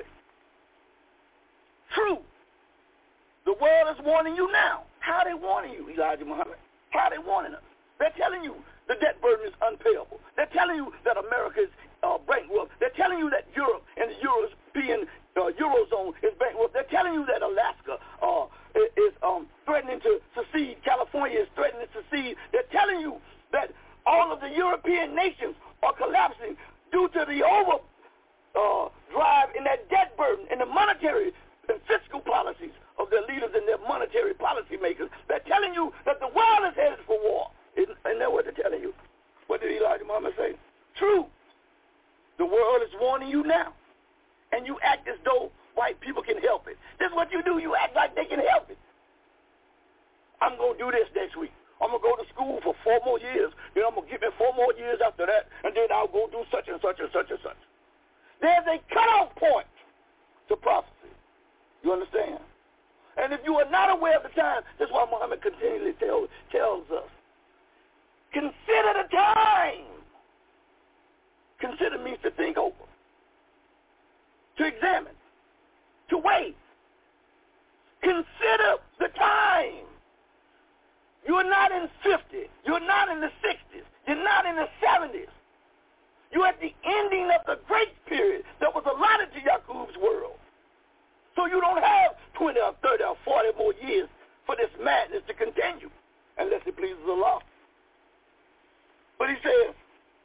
true, the world is warning you now. How are they warning you, Elijah Muhammad? How are they warning us? They're telling you the debt burden is unpayable. They're telling you that America is bankrupt. They're telling you that Europe and the European Eurozone is bankrupt. They're telling you that Alaska is threatening to secede. California is threatening to secede. They're telling you that all of the European nations are collapsing due to the drive in that debt burden and the monetary and fiscal policies of their leaders and their monetary policy makers. They're telling you that the world is headed for war. Isn't that what they're telling you? What did Elijah Muhammad say? True. The world is warning you now. And you act as though white people can help it. This is what you do. You act like they can help it. I'm going to do this next week. I'm going to go to school for 4 more years. Then I'm going to give me 4 more years after that. And then I'll go do such and such and such and such. There's a cutoff point to prophecy. You understand? And if you are not aware of the time, that's why Muhammad continually tells us, consider the time. Consider means to think over, to examine, to weigh. Consider the time. You're not in 50. You're not in the 60s. You're not in the 70s. You're at the ending of the grace period that was allotted to Yaqub's world. So you don't have 20 or 30 or 40 more years for this madness to continue, unless it pleases Allah. But he says,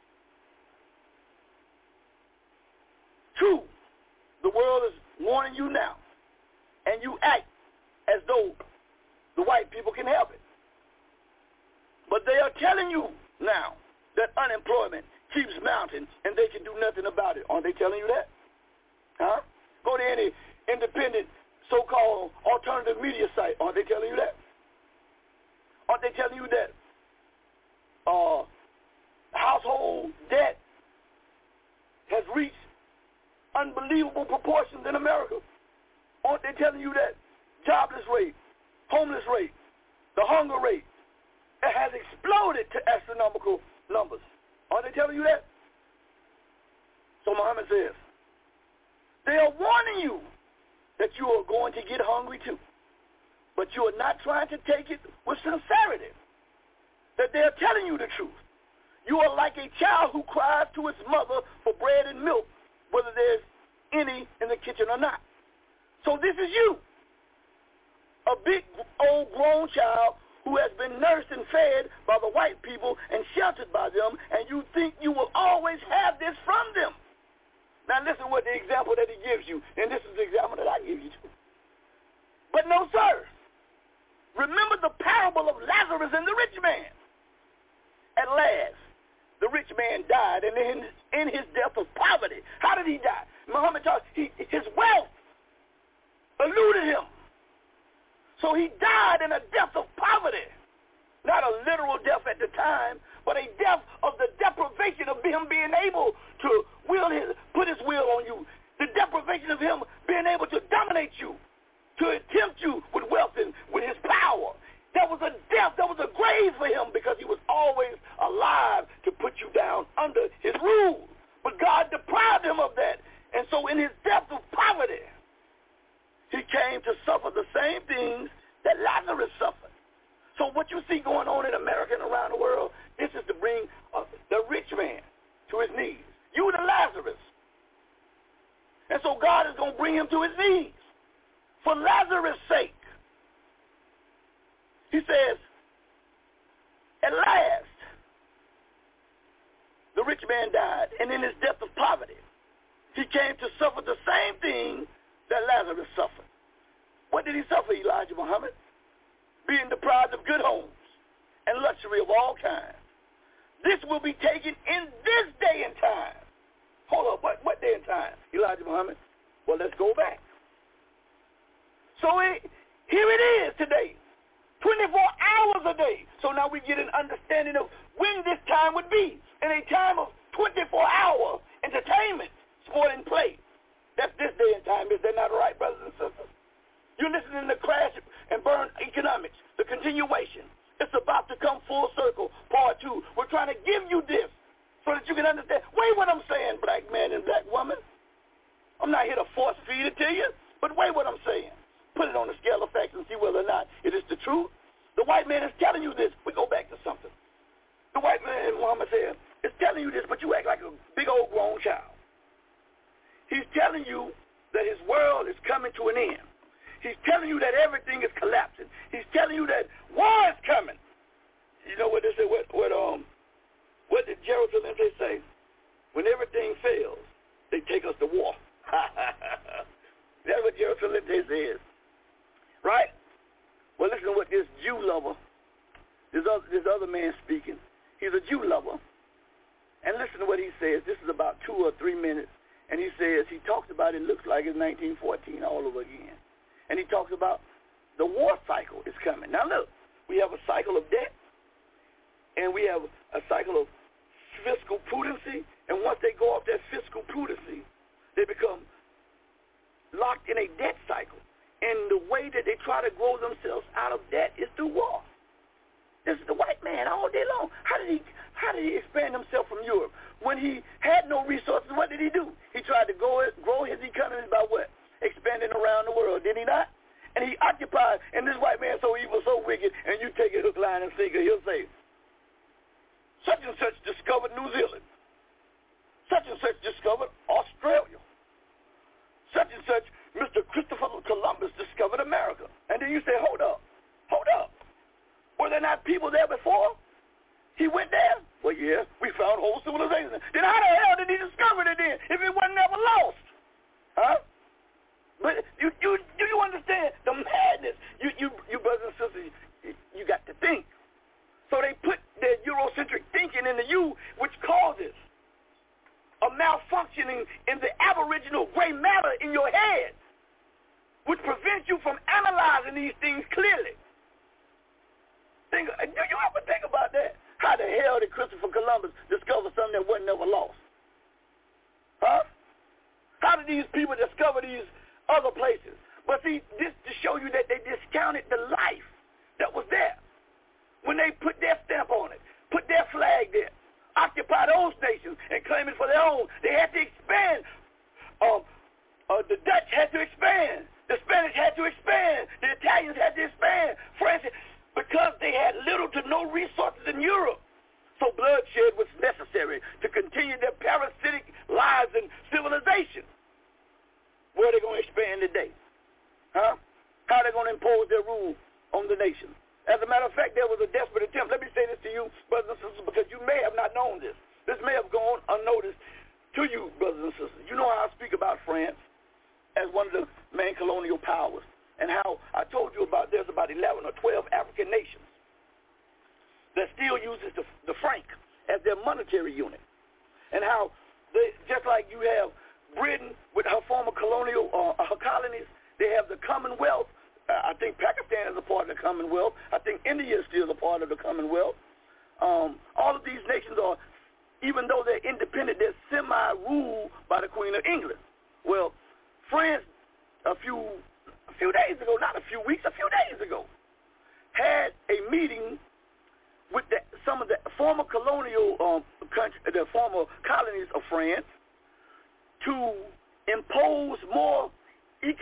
true, the world is warning you now, and you act as though the white people can help it. But they are telling you now that unemployment keeps mounting and they can do nothing about it. Aren't they telling you that? Huh? Go to any independent so-called alternative media site. Aren't they telling you that? Aren't they telling you that household debt has reached unbelievable proportions in America? Aren't they telling you that jobless rate, homeless rate, the hunger rate, it has exploded to astronomical numbers? Aren't they telling you that? So Muhammad says, they are warning you that you are going to get hungry too. But you are not trying to take it with sincerity. That they are telling you the truth. You are like a child who cries to its mother for bread and milk, whether there's any in the kitchen or not. So this is you, a big old grown child who has been nursed and fed by the white people and sheltered by them, and you think you will always have this from them. Now listen what the example that he gives you, and this is the example that I give you too. But no, sir. Remember the parable of Lazarus and the rich man. At last, the rich man died, and in his death of poverty, how did he die? Muhammad taught his wealth eluded him. So he died in a death of poverty. Not a literal death at the time, but a death of the deprivation of him being able to put his will on you. The deprivation of him being able to dominate you, to tempt you with wealth and with his power. That was a death, that was a grave for him because he was always alive to put you down under his rule. But God deprived him of that. And so in his death of poverty, he came to suffer the same things that Lazarus suffered. So what you see going on in America and around the world, this is to bring the rich man to his knees. You the Lazarus. And so God is going to bring him to his knees for Lazarus' sake. He says, at last, the rich man died, and in his death of poverty, he came to suffer the same thing that Lazarus suffered. What did he suffer, Elijah Muhammad? Being deprived of good homes and luxury of all kinds. This will be taken in this day and time. Hold up, what day and time, Elijah Muhammad? Well, let's go back. So here it is today, 24 hours a day. So now we get an understanding of when this time would be. In a time of 24-hour entertainment, sport, and play. That's this day and time. Is that not right, brothers and sisters? You're listening to Crash and Burn Economics, the continuation. It's about to come full circle, part 2. We're trying to give you this so that you can understand. Weigh what I'm saying, black man and black woman. I'm not here to force feed it to you, but weigh what I'm saying. Put it on the scale of facts and see whether or not it is the truth. The white man is telling you this. We go back to something. The white man, Muhammad said, is telling you this, but you act like a big old grown child. He's telling you that his world is coming to an end. He's telling you that everything is collapsing. He's telling you that war is coming. You know what they say? What did Jerusalem say? When everything fails, they take us to war. That's what Gerald Celente says. Right? Well, listen to what this Jew lover, this other man speaking. He's a Jew lover. And listen to what he says. This is about 2 or 3 minutes. And he says, he talks about it looks like it's 1914 all over again. And he talks about the war cycle is coming. Now look, we have a cycle of debt, and we have a cycle of fiscal prudency, and once they go off that fiscal prudency, they become locked in a debt cycle. And the way that they try to grow themselves out of debt is through war. This is the white man all day long. How did he expand himself from Europe? When he had no resources, what did he do? He tried to grow his economy by what? Expanding around the world, did he not? And he occupied, and this white man so evil, so wicked, and you take it hook, line, and sinker, he'll say, such and such discovered New Zealand. Such and such discovered Australia. Such and such, Mr. Christopher Columbus discovered America. And then you say, hold up. Were there not people there before? He went there? Well, yeah, we found whole civilization. Then how the hell did he discover it then if it wasn't ever lost? Huh? But do you understand the madness? You brothers and sisters, you got to think. So they put their Eurocentric thinking into you, which causes a malfunctioning in the aboriginal gray matter in your head, which prevents you from analyzing these things clearly. Do you ever think about that? How the hell did Christopher Columbus discover something that wasn't ever lost? Huh? How did these people discover these other places? But see, this to show you that they discounted the life that was there. When they put their stamp on it, put their flag there, occupy those nations and claim it for their own, they had to expand. The Dutch had to expand. The Spanish had to expand. The Italians had to expand. France, because they had little to no resources in Europe. So bloodshed was necessary to continue their parasitic lives and civilization. Where are they going to expand today? Huh? How are they going to impose their rule on the nation? As a matter of fact, there was a desperate attempt. Let me say this to you, brothers and sisters, because you may have not known this. This may have gone unnoticed to you, brothers and sisters. You know how I speak about France as one of the main colonial powers, and how I told you about there's about 11 or 12 African nations that still uses the franc as their monetary unit, and how they, just like you have Britain with her former colonial her colonies, they have the Commonwealth. I think Pakistan is a part of the Commonwealth. I think India is still a part of the Commonwealth. All of these nations are, even though they're independent, they're semi-ruled by the Queen of England. Well, France, a few days ago, not a few weeks, a few days ago, had a meeting with some of the former colonial the former colonies of France to impose more of an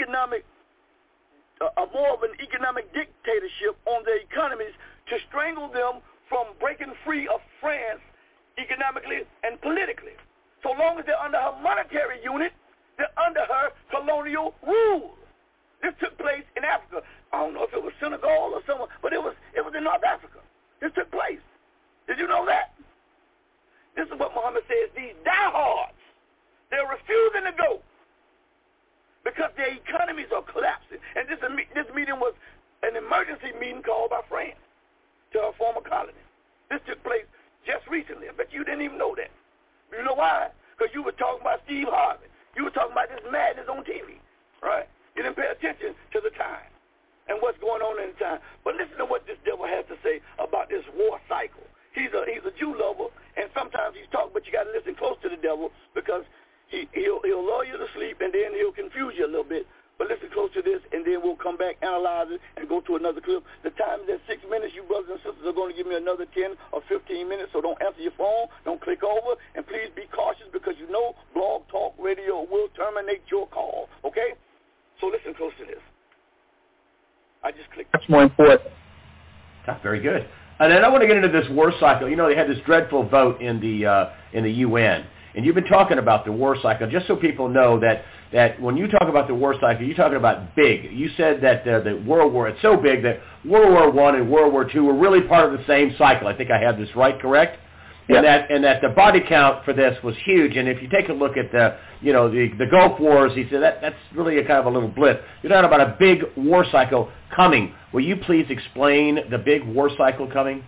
economic dictatorship on their economies to strangle them from breaking free of France economically and politically. So long as they're under her monetary unit, they're under her colonial rule. This took place in Africa. I don't know if it was Senegal or somewhere, but it was in North Africa. This took place. Did you know that? This is what Muhammad says. These diehards, they're refusing to go because their economies are collapsing. And this meeting was an emergency meeting called by France to her former colony. This took place just recently. I bet you didn't even know that. You know why? Because you were talking about Steve Harvey. You were talking about this madness on TV, right? You didn't pay attention to the time and what's going on in the time. But listen to what this devil has to say about this war cycle. He's a Jew lover, and sometimes he's talking, but you got to listen close to the devil because he'll lull you to sleep, and then he'll confuse you a little bit. But listen close to this, and then we'll come back, analyze it, and go to another clip. The time is at 6 minutes. You brothers and sisters are going to give me another 10 or 15 minutes, so don't answer your phone. Don't click over, and please be cautious because you know Blog Talk Radio will terminate your call, okay? So listen close to this. I just clicked. That's more important. That's very good. And then I want to get into this war cycle. You know, they had this dreadful vote in the UN, and you've been talking about the war cycle. Just so people know that when you talk about the war cycle, you're talking about big. You said that the World War, it's so big that World War I and World War II were really part of the same cycle. I think I have this right, correct? and that the body count for this was huge. And if you take a look at the Gulf Wars, he said that's really a kind of a little blip. You're talking about a big war cycle coming. Will you please explain the big war cycle coming?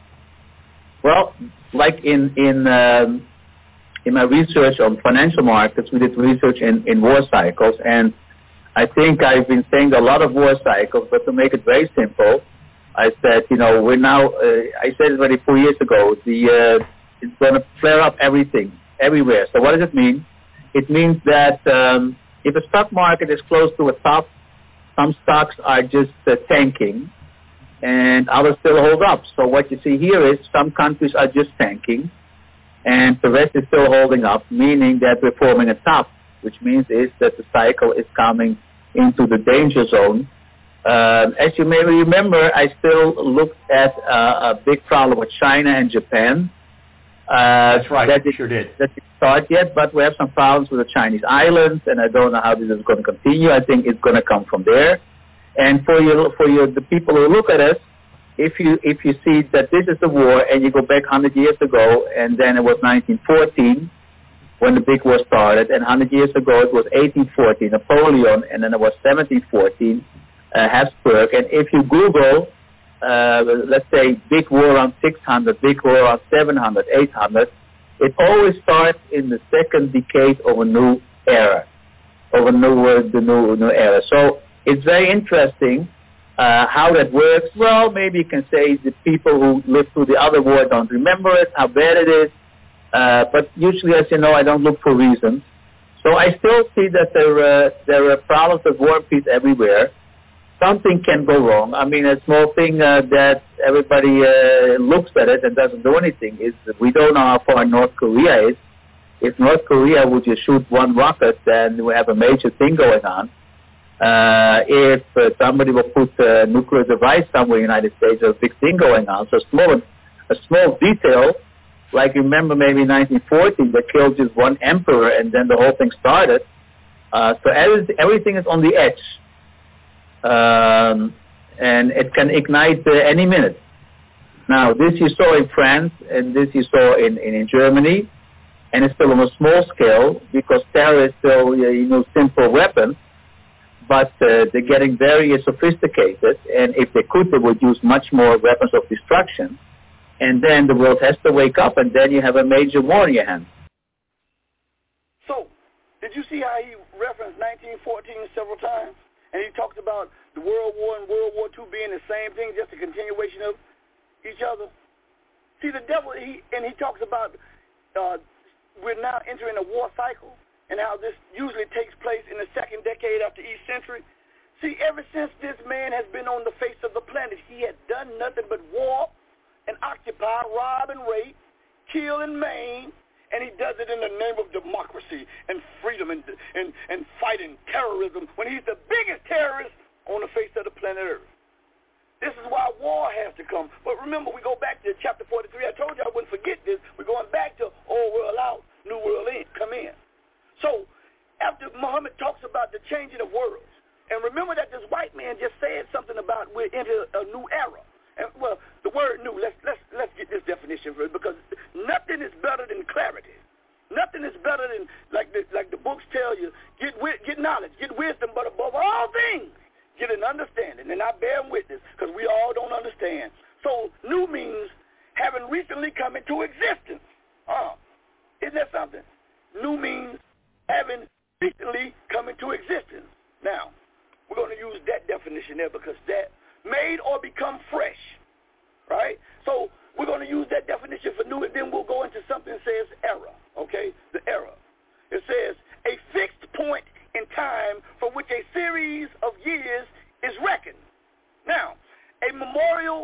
Well, like in my research on financial markets, we did research in war cycles, and I think I've been saying a lot of war cycles, but to make it very simple, I said, we're now, I said it already 4 years ago, it's going to flare up everywhere. So what does it mean? It means that if a stock market is close to a top, some stocks are just tanking, and others still hold up. So what you see here is some countries are just tanking, and the rest is still holding up, meaning that we're forming a top, which means is that the cycle is coming into the danger zone. As you may remember, I still looked at a big problem with China and Japan. That's right, sure did. That didn't start yet, but we have some problems with the Chinese islands, and I don't know how this is going to continue. I think it's going to come from there. And for the people who look at us, if you see that this is the war, and you go back 100 years ago, and then it was 1914 when the big war started, and 100 years ago it was 1814, Napoleon, and then it was 1714. Habsburg, and if you Google, let's say, big war around 600, big war around 700, 800, it always starts in the second decade of a new era, the new era. So it's very interesting how that works. Well, maybe you can say the people who lived through the other war don't remember it, how bad it is, but usually, as you know, I don't look for reasons. So I still see that there are problems with war and peace everywhere. Something can go wrong. I mean, a small thing that everybody looks at it and doesn't do anything is that we don't know how far North Korea is. If North Korea would just shoot one rocket, then we have a major thing going on. If somebody will put a nuclear device somewhere in the United States, there's a big thing going on. So a small detail, like you remember maybe 1914, that killed just one emperor and then the whole thing started. So everything is on the edge. And it can ignite any minute. Now, this you saw in France, and this you saw in Germany, and it's still on a small scale because terror is still, simple weapons, but they're getting very sophisticated, and if they could, they would use much more weapons of destruction, and then the world has to wake up, and then you have a major war in your hands. So, did you see how he referenced 1914 several times? And he talks about the World War and World War II being the same thing, just a continuation of each other. See, the devil, he talks about we're now entering a war cycle and how this usually takes place in the second decade after each century. See, ever since this man has been on the face of the planet, he had done nothing but war and occupy, rob and rape, kill and maim, and he does it in the name of democracy and freedom and fighting terrorism when he's the biggest terrorist on the face of the planet Earth. This is why war has to come. But remember, we go back to chapter 43. I told you I wouldn't forget this. We're going back to old world out, new world in, come in. So after Muhammad talks about the changing of worlds, and remember that this white man just said something about we're into a new era. And, well, the word new, let's get this definition first, because nothing is better than clarity. Nothing is better than, like the books tell you, get knowledge, get wisdom, but above all things, get an understanding. And I bear witness, because we all don't understand. So new means having recently come into existence. Isn't that something? New means having recently come into existence. Now, we're going to use that definition there because that made or become fresh, right? So we're going to use that definition for new, and then we'll go into something that says era, okay? The era. It says a fixed point in time for which a series of years is reckoned. Now, a memorable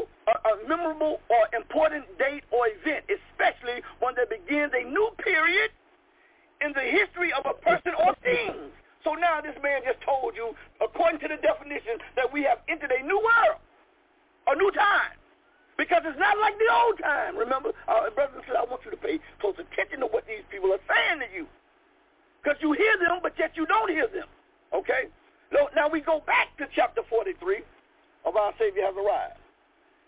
or important date or event, especially one that begins a new period in the history of a person or thing. So now this man just told you, according to the definition, that we have entered a new world, a new time, because it's not like the old time. Remember, brothers and sisters, I want you to pay close attention to what these people are saying to you, because you hear them, but yet you don't hear them, okay? Now we go back to chapter 43 of Our Savior Has Arrived.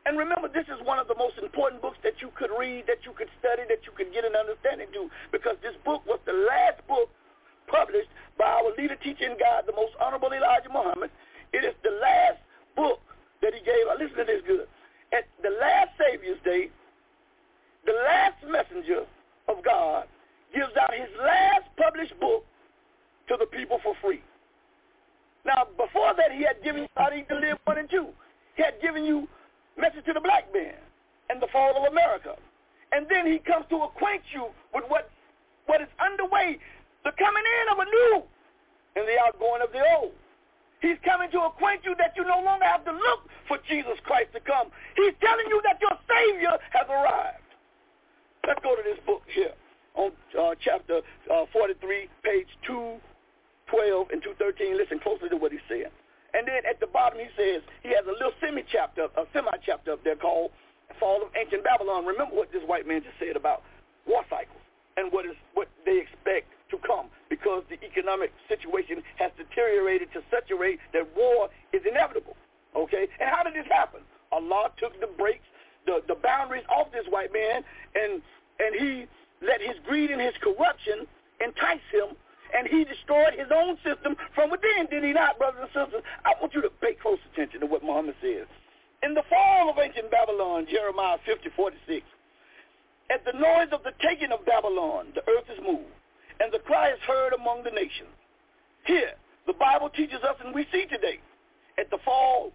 And remember, this is one of the most important books that you could read, that you could study, that you could get an understanding to, because this book was the last book published by our leader, teacher, and guide, the most honorable Elijah Muhammad. It is the last book that he gave. Listen to this good. At the last Savior's Day, the last messenger of God gives out his last published book to the people for free. Now, before that, he had given you How to Eat to Live 1 and 2. He had given you Message to the Black Man and the Fall of America. And then he comes to acquaint you with what is underway, the coming in of a new and the outgoing of the old. He's coming to acquaint you that you no longer have to look for Jesus Christ to come. He's telling you that your Savior has arrived. Let's go to this book here on chapter 43, page 212 and 213. Listen closely to what he's saying. And then at the bottom he says he has a little semi-chapter up there called Fall of Ancient Babylon. Remember what this white man just said about war cycles and what they expect to come, because the economic situation has deteriorated to such a rate that war is inevitable. Okay? And how did this happen? Allah took the brakes, the boundaries off this white man, and he let his greed and his corruption entice him, and he destroyed his own system from within, did he not, brothers and sisters? I want you to pay close attention to what Muhammad says. In the fall of ancient Babylon, Jeremiah 50:46, at the noise of the taking of Babylon, the earth is moved, and the cry is heard among the nations. Here, the Bible teaches us, and we see today, at the fall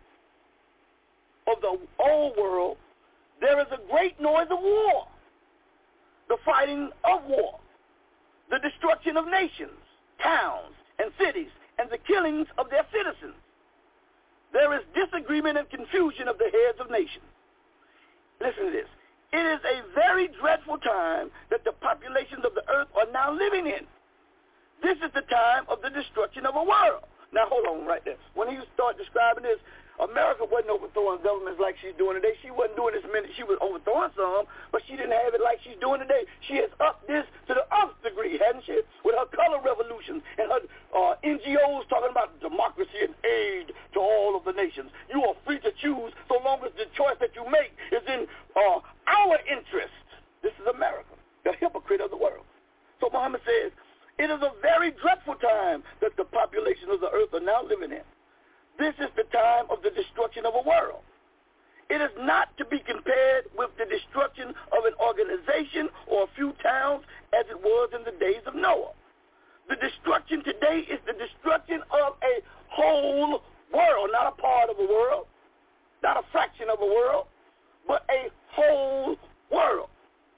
of the old world, there is a great noise of war, the fighting of war, the destruction of nations, towns, and cities, and the killings of their citizens. There is disagreement and confusion of the heads of nations. Listen to this. It is a very dreadful time that the populations of the earth are now living in. This is the time of the destruction of a world. Now, hold on right there. When you start describing this, America wasn't overthrowing governments like she's doing today. She wasn't doing this minute. She was overthrowing some, but she didn't have it like she's doing today. She has upped this to the nth degree, hasn't she? With her color revolution and her NGOs talking about democracy and aid to all of the nations. You are free to choose so long as the choice that you make is in our interest. This is America, the hypocrite of the world. So Muhammad says, it is a very dreadful time that the population of the earth are now living in. This is the time of the destruction of a world. It is not to be compared with the destruction of an organization or a few towns as it was in the days of Noah. The destruction today is the destruction of a whole world, not a part of a world, not a fraction of a world, but a whole world.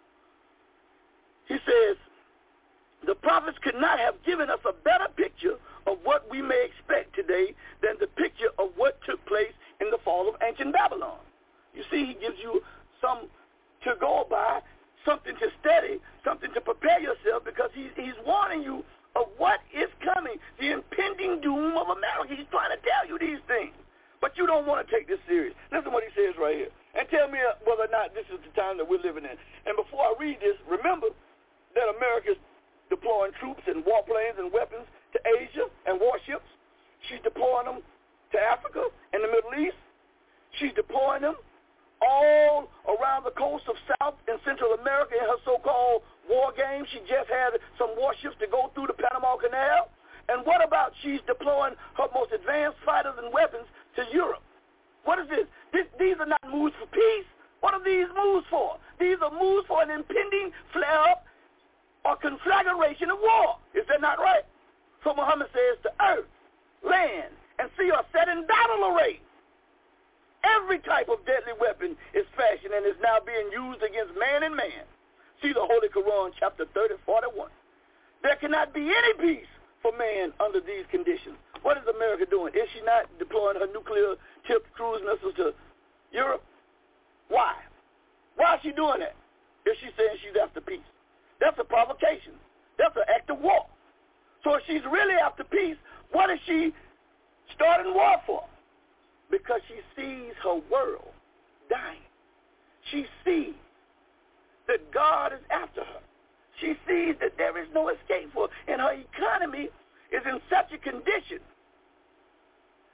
He says, the prophets could not have given us a better picture of what we may expect today than the picture of what took place in the fall of ancient Babylon. You see, he gives you some to go by, something to study, something to prepare yourself, because he's warning you of what is coming, the impending doom of America. He's trying to tell you these things, but you don't want to take this serious. Listen to what he says right here, and tell me whether or not this is the time that we're living in. And before I read this, remember that America's deploying troops and warplanes and weapons to Asia and warships. She's deploying them to Africa and the Middle East. She's deploying them all around the coast of South and Central America in her so-called war game. She just had some warships to go through the Panama Canal. And what about she's deploying her most advanced fighters and weapons to Europe? What is this? These are not moves for peace. What are these moves for? These are moves for an impending flare-up or conflagration of war. Is that not right? So Muhammad says the earth, land, and sea are set in battle array. Every type of deadly weapon is fashioned and is now being used against man and man. See the Holy Quran, chapter 30:41. There cannot be any peace for man under these conditions. What is America doing? Is she not deploying her nuclear-tipped cruise missiles to Europe? Why? Why is she doing that? If she's saying she's after peace. That's a provocation. That's an act of war. So if she's really after peace, what is she starting war for? Because she sees her world dying. She sees that God is after her. She sees that there is no escape for her, and her economy is in such a condition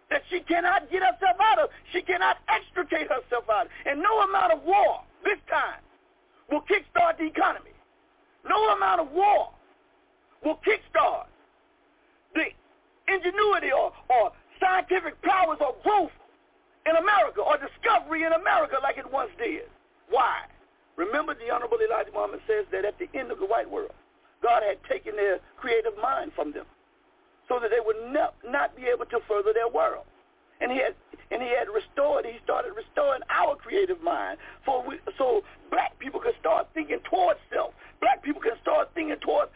that she cannot get herself out of. She cannot extricate herself out of. And no amount of war this time will kickstart the economy. No amount of war will kickstart the ingenuity or scientific powers or growth in America or discovery in America like it once did. Why? Remember, the Honorable Elijah Muhammad says that at the end of the white world, God had taken their creative mind from them so that they would not be able to further their world. And he started restoring our creative mind so black people can start thinking towards self. Black people can start thinking towards,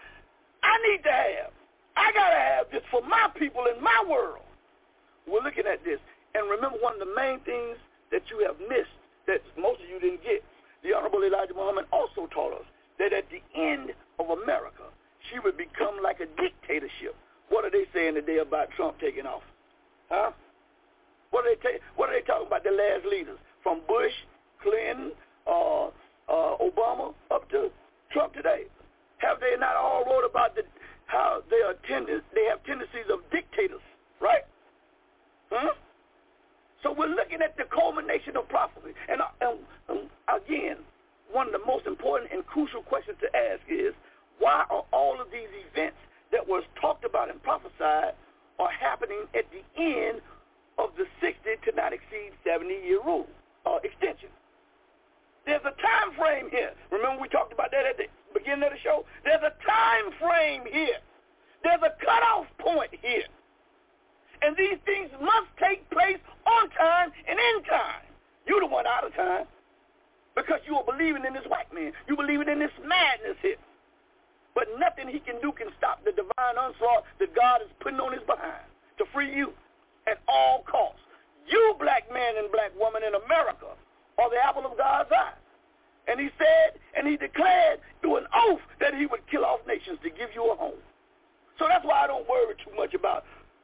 I got to have this for my people in my world. We're looking at this. And remember, one of the main things that you have missed, that most of you didn't get, the Honorable Elijah Muhammad also taught us that at the end of America, she would become like a dictatorship. What are they saying today about Trump taking off? Huh? What are they talking about, the last leaders? From Bush, Clinton, Obama, up to Trump today. Have they not all wrote about how they have tendencies of dictators, right? Huh? So we're looking at the culmination of prophecy. And again, one of the most important and crucial questions to ask is, why are all of these events that was talked about and prophesied are happening at the end of the 60 to not exceed 70-year rule extension? There's a time frame here. Remember we talked about that at the beginning of the show? There's a time frame here. There's a cutoff point here. And these things must take place on time and in time. You're the one out of time because you are believing in this white man. You believing in this madness here. But nothing he can do can stop the divine onslaught that God is putting on his behind to free you at all costs. You, black man and black woman in America, are the apple of God's eye. And he said and he declared through an oath that he would kill off nations to give you a home. So that's why I don't worry too much about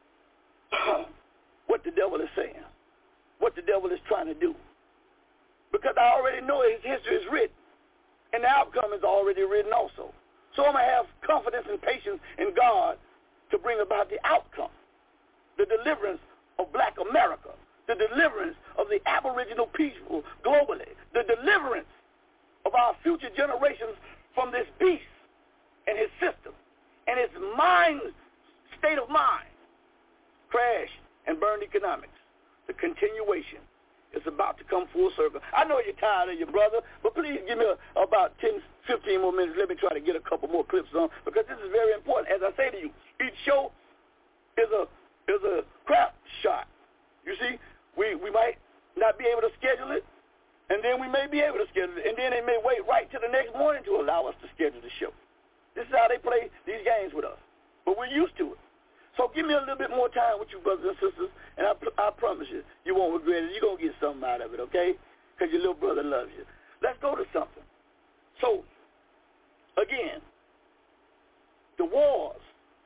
what the devil is saying, what the devil is trying to do. Because I already know his history is written, and the outcome is already written also. So I'm going to have confidence and patience in God to bring about the outcome, the deliverance of black America, the deliverance of the aboriginal people globally, the deliverance of our future generations from this beast and his system and his state of mind. Crash and burn economics. The continuation is about to come full circle. I know you're tired of your brother, but please give me about 10, 15 more minutes. Let me try to get a couple more clips on, because this is very important. As I say to you, each show is a crap shot. You see, we might not be able to schedule it, and then we may be able to schedule it, and then they may wait right till the next morning to allow us to schedule the show. This is how they play these games with us, but we're used to it. So give me a little bit more time with you, brothers and sisters, and I promise you, you won't regret it. You're going to get something out of it, okay? Because your little brother loves you. Let's go to something. So, again, the wars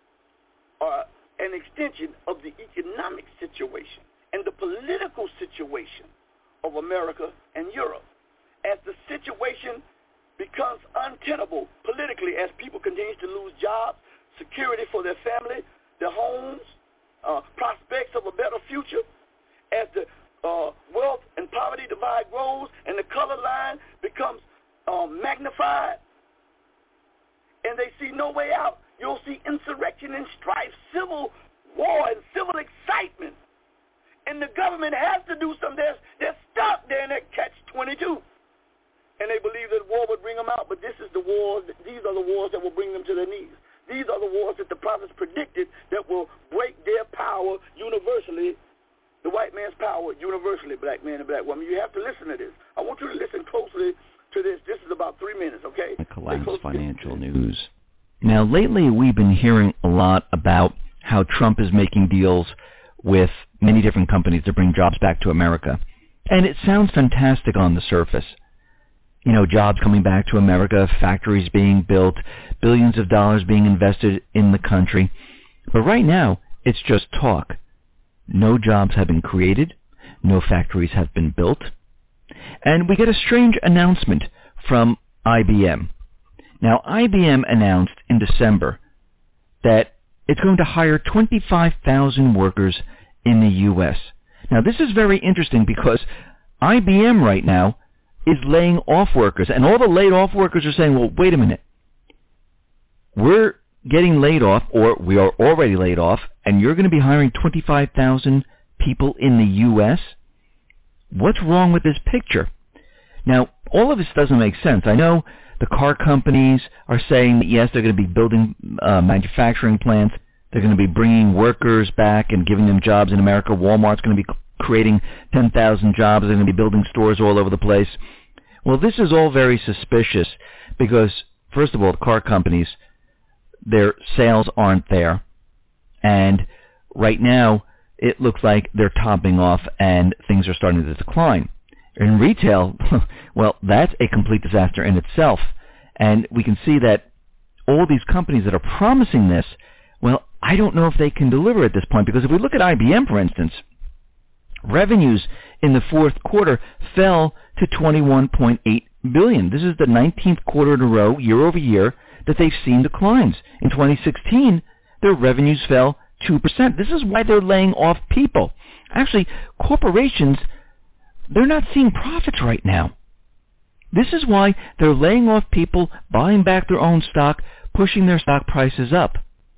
are an extension of the economic situation and the political situation of America and Europe. As the situation becomes untenable politically, as people continue to lose jobs, security for their family, their homes, prospects of a better future, as the wealth and poverty divide grows and the color line becomes magnified, and they see no way out, you'll see insurrection and strife, civil war and civil excitement. And the government has to do something. They're stuck there in that catch-22. And they believe that war would bring them out, but these are the wars that will bring them to their knees. These are the wars that the prophets predicted that will break their power universally, the white man's power universally, black man and black woman. You have to listen to this. I want you to listen closely to this. This is about 3 minutes, okay? Collapse Financial News. Now, lately we've been hearing a lot about how Trump is making deals with many different companies to bring jobs back to America. And it sounds fantastic on the surface. You know, jobs coming back to America, factories being built, billions of dollars being invested in the country. But right now, it's just talk. No jobs have been created. No factories have been built. And we get a strange announcement from IBM. Now, IBM announced in December that it's going to hire 25,000 workers in the U.S. Now, this is very interesting because IBM right now is laying off workers, and all the laid off workers are saying, well, wait a minute. We're getting laid off, or we are already laid off, and you're going to be hiring 25,000 people in the U.S.? What's wrong with this picture? Now, all of this doesn't make sense. I know the car companies are saying that, yes, they're going to be building manufacturing plants. They're going to be bringing workers back and giving them jobs in America. Walmart's going to be creating 10,000 jobs. They're going to be building stores all over the place. Well, this is all very suspicious because, first of all, the car companies, their sales aren't there. And right now, it looks like they're topping off and things are starting to decline. In retail, well, that's a complete disaster in itself. And we can see that all these companies that are promising this, well, I don't know if they can deliver at this point, because if we look at IBM, for instance, revenues in the fourth quarter fell to $21.8 billion. This is the 19th quarter in a row, year over year, that they've seen declines. In 2016, their revenues fell 2%. This is why they're laying off people. Actually, corporations, they're not seeing profits right now. This is why they're laying off people, buying back their own stock, pushing their stock prices up.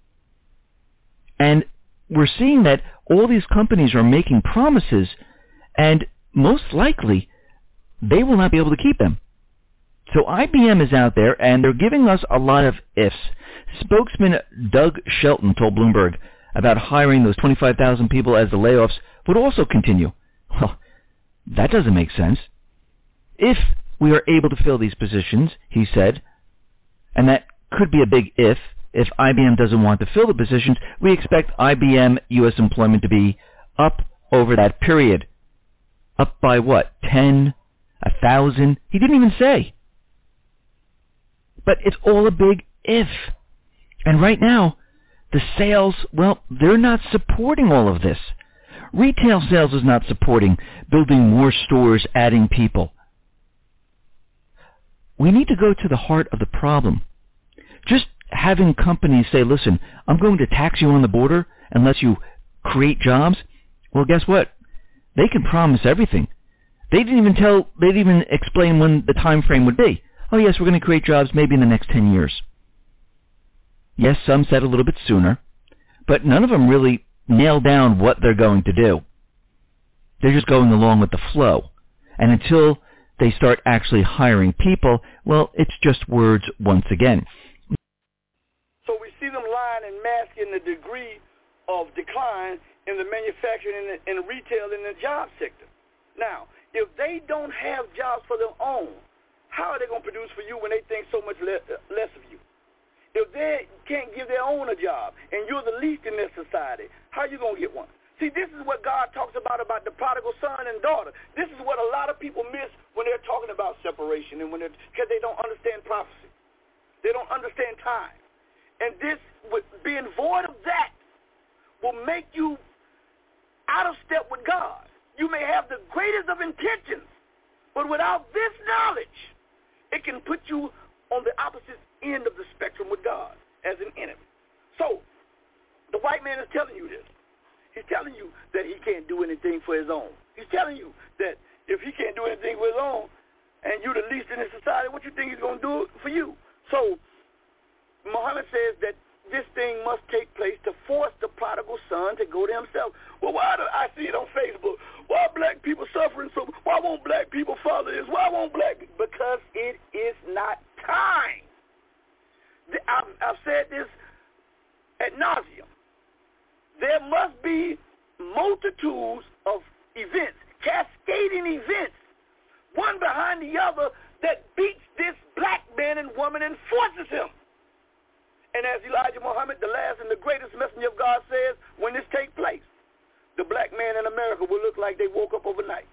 And we're seeing that all these companies are making promises, and most likely, they will not be able to keep them. So IBM is out there, and they're giving us a lot of ifs. Spokesman Doug Shelton told Bloomberg about hiring those 25,000 people as the layoffs would also continue. Well, that doesn't make sense. If we are able to fill these positions, he said, and that could be a big if IBM doesn't want to fill the positions, we expect IBM U.S. employment to be up over that period. Up by what? 10? 1,000? He didn't even say. But it's all a big if. And right now, the sales, well, they're not supporting all of this. Retail sales is not supporting building more stores, adding people. We need to go to the heart of the problem. Just having companies say, listen, I'm going to tax you on the border unless you create jobs, well, guess what? They can promise everything. They didn't even explain when the time frame would be. Oh, yes, we're going to create jobs maybe in the next 10 years. Yes, some said a little bit sooner, but none of them really nailed down what they're going to do. They're just going along with the flow. And until they start actually hiring people, well, it's just words once again. So we see them lying and masking the degree of decline in the manufacturing and the retail and the job sector. Now, if they don't have jobs for their own, how are they going to produce for you when they think so much less of you? If they can't give their own a job and you're the least in their society, how are you going to get one? See, this is what God talks about the prodigal son and daughter. This is what a lot of people miss when they're talking about separation and because they don't understand prophecy. They don't understand time. And this, being void of that, will make you out of step with God. You may have the greatest of intentions, but without this knowledge, it can put you on the opposite end of the spectrum with God as an enemy. So, the white man is telling you this. He's telling you that he can't do anything for his own. He's telling you that if he can't do anything for his own, and you're the least in his society, what you think he's going to do for you? So, Muhammad says that this thing must take place to force the prodigal son to go to himself. Well, why do I see it on Facebook? Why are black people suffering so? Why won't black people follow this? Why won't black people? Because it is not time. I've said this ad nauseum. There must be multitudes of events, cascading events, one behind the other, that beats this black man and woman and forces him. And as Elijah Muhammad, the last and the greatest messenger of God, says, when this takes place, the black man in America will look like they woke up overnight.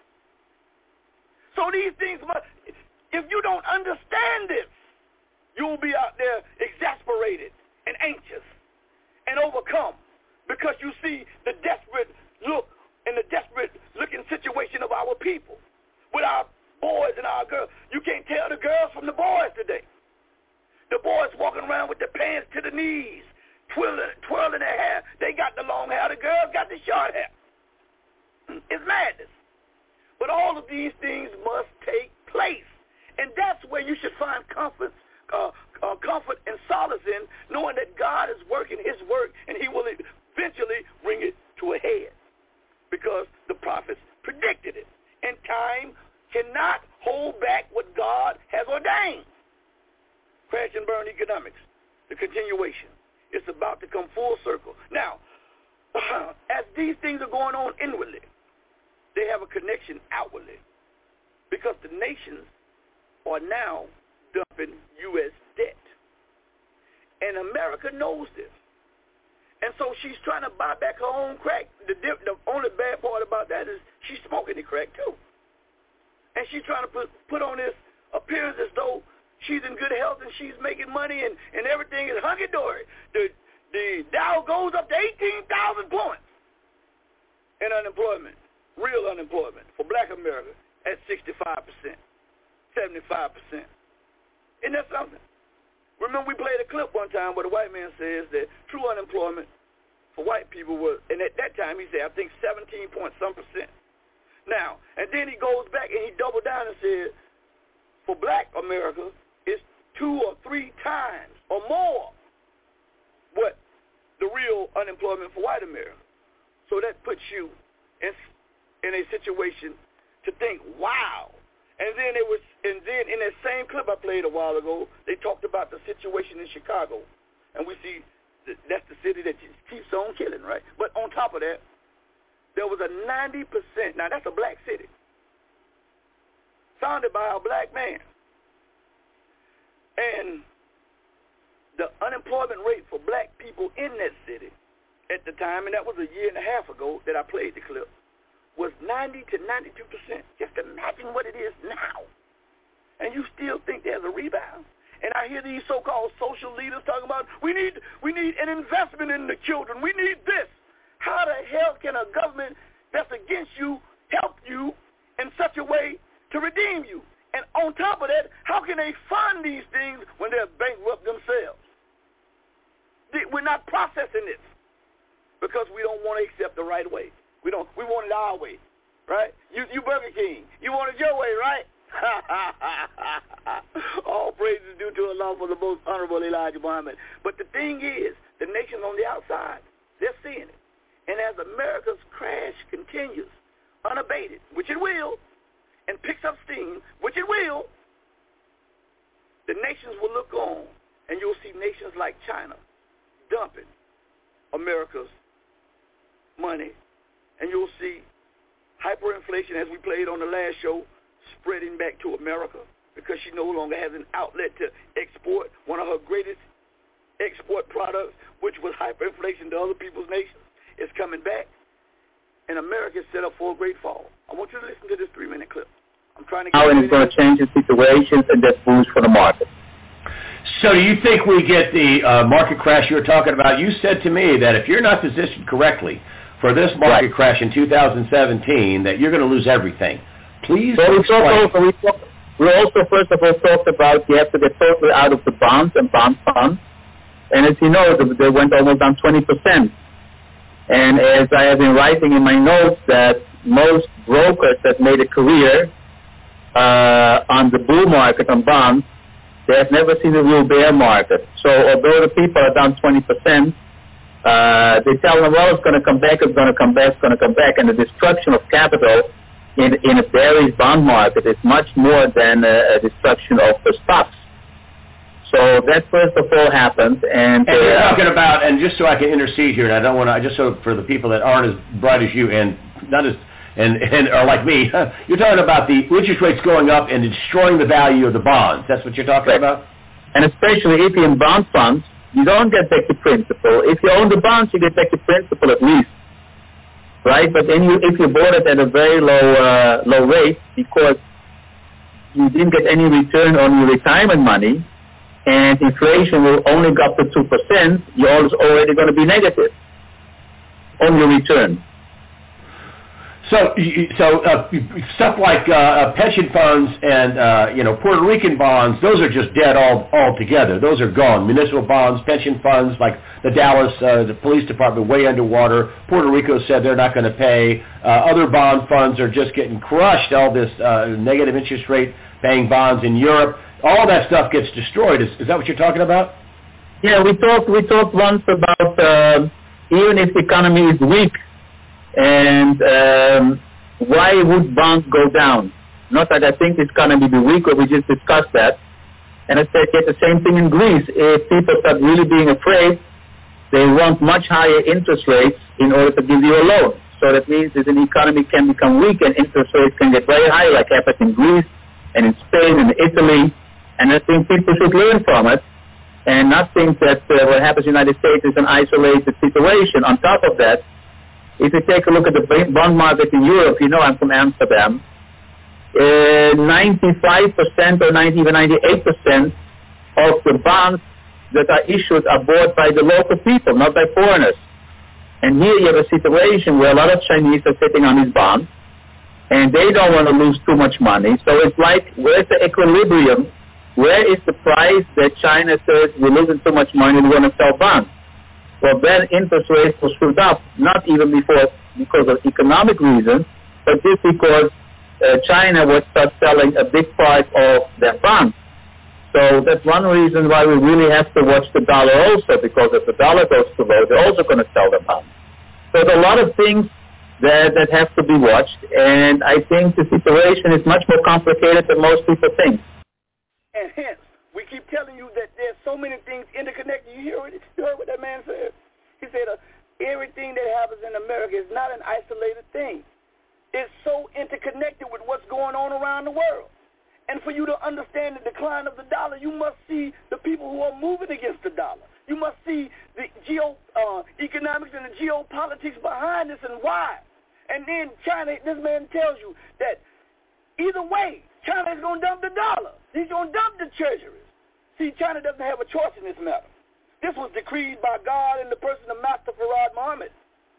So these things must, if you don't understand this, you'll be out there exasperated and anxious and overcome because you see the desperate look and the desperate looking situation of our people with our boys and our girls. You can't tell the girls from the boys today. The boys walking around with their pants to the knees, twirling their hair. They got the long hair. The girls got the short hair. is madness. But all of these things must take place. And that's where you should find comfort and solace in, knowing that God is working his work and he will eventually bring it to a head, because the prophets predicted it. And time cannot hold back what God has ordained. Crash and burn economics, the continuation. It's about to come full circle. Now, as these things are going on inwardly, they have a connection outwardly, because the nations are now dumping U.S. debt. And America knows this. And so she's trying to buy back her own crack. The only bad part about that is she's smoking the crack too. And she's trying to put on this appearance as though she's in good health and she's making money and everything is hunky-dory. The Dow goes up to 18,000 points in unemployment, real unemployment for black America at 65%, 75%. Isn't that something? Remember, we played a clip one time where the white man says that true unemployment for white people was, and at that time he said, I think 17-point-some%. Now, and then he goes back and he doubled down and said, for black America, it's 2 or 3 times or more what the real unemployment for white America. So that puts you in a situation to think, wow. And then in that same clip I played a while ago, they talked about the situation in Chicago, and we see that's the city that just keeps on killing, right? But on top of that, there was a 90%. Now that's a black city, founded by a black man, and the unemployment rate for black people in that city at the time, and that was a year and a half ago that I played the clip, was 90 to 92%. Just imagine what it is now. And you still think there's a rebound. And I hear these so-called social leaders talking about, we need an investment in the children. We need this. How the hell can a government that's against you help you in such a way to redeem you? And on top of that, how can they fund these things when they're bankrupt themselves? We're not processing this because we don't want to accept the right way. We want it our way, right? You Burger King, you want it your way, right? All praise is due to Allah for the most honorable Elijah Muhammad. But the thing is, the nations on the outside, they're seeing it. And as America's crash continues unabated, which it will, and picks up steam, which it will, the nations will look on, and you'll see nations like China dumping America's money. And you'll see hyperinflation, as we played on the last show, spreading back to America because she no longer has an outlet to export one of her greatest export products, which was hyperinflation to other people's nations. It's coming back, and America is set up for a great fall. I want you to listen to this 3-minute clip. I'm trying to get how it's going to change the situations, and that's boost for the market. So do you think we get the market crash you were talking about? You said to me that if you're not positioned correctly for this market crash in 2017, that you're going to lose everything. Please explain. We also, first of all, talked about you have to get totally out of the bonds and bond funds. And as you know, they went almost down 20%. And as I have been writing in my notes, that most brokers that made a career on the bull market on bonds, they have never seen a real bear market. So although the people are down 20%, they tell them, well, it's going to come back, it's going to come back, it's going to come back. And the destruction of capital in a bearish bond market is much more than a destruction of the stocks. So that first of all happened. And you're talking about, and just so I can intercede here, and I don't want to, just so for the people that aren't as bright as you and not as, and are like me, you're talking about the interest rates going up and destroying the value of the bonds. That's what you're talking about? And especially if you're in bond funds, you don't get back the principal. If you own the bonds, you get back the principal at least, right? But then if you bought it at a very low rate because you didn't get any return on your retirement money, and inflation will only go up to 2%, you're already going to be negative on your return. So stuff like pension funds and Puerto Rican bonds, those are just dead altogether. Those are gone. Municipal bonds, pension funds, like the Dallas the police department, way underwater. Puerto Rico said they're not going to pay. Other bond funds are just getting crushed. All this negative interest rate paying bonds in Europe, all that stuff gets destroyed. Is that what you're talking about? Yeah, we talked once about even if the economy is weak. And why would bonds go down? Not that I think it's going to be weak, or we just discussed that. And I said the same thing in Greece. If people start really being afraid, they want much higher interest rates in order to give you a loan. So that means that an economy can become weak and interest rates can get very high, like happened in Greece and in Spain and Italy. And I think people should learn from it and not think that what happens in the United States is an isolated situation. On top of that, if you take a look at the bond market in Europe, I'm from Amsterdam, 95% or even 98% of the bonds that are issued are bought by the local people, not by foreigners. And here you have a situation where a lot of Chinese are sitting on these bonds, and they don't want to lose too much money. So it's like, where's the equilibrium? Where is the price that China says we're losing too much money, we want to sell bonds? Well, then interest rates will shoot up, not even because of economic reasons, but just because China will start selling a big part of their bonds. So that's one reason why we really have to watch the dollar also, because if the dollar goes too low, they're also going to sell their bonds. So there's a lot of things that have to be watched, and I think the situation is much more complicated than most people think. And hence, we keep telling you that there's so many things interconnected. You heard what that man said? He said everything that happens in America is not an isolated thing. It's so interconnected with what's going on around the world. And for you to understand the decline of the dollar, you must see the people who are moving against the dollar. You must see the economics and the geopolitics behind this and why. And then China, this man tells you that either way, China is going to dump the dollar. He's going to dump the treasuries. See, China doesn't have a choice in this matter. This was decreed by God in the person of Master Farad Muhammad.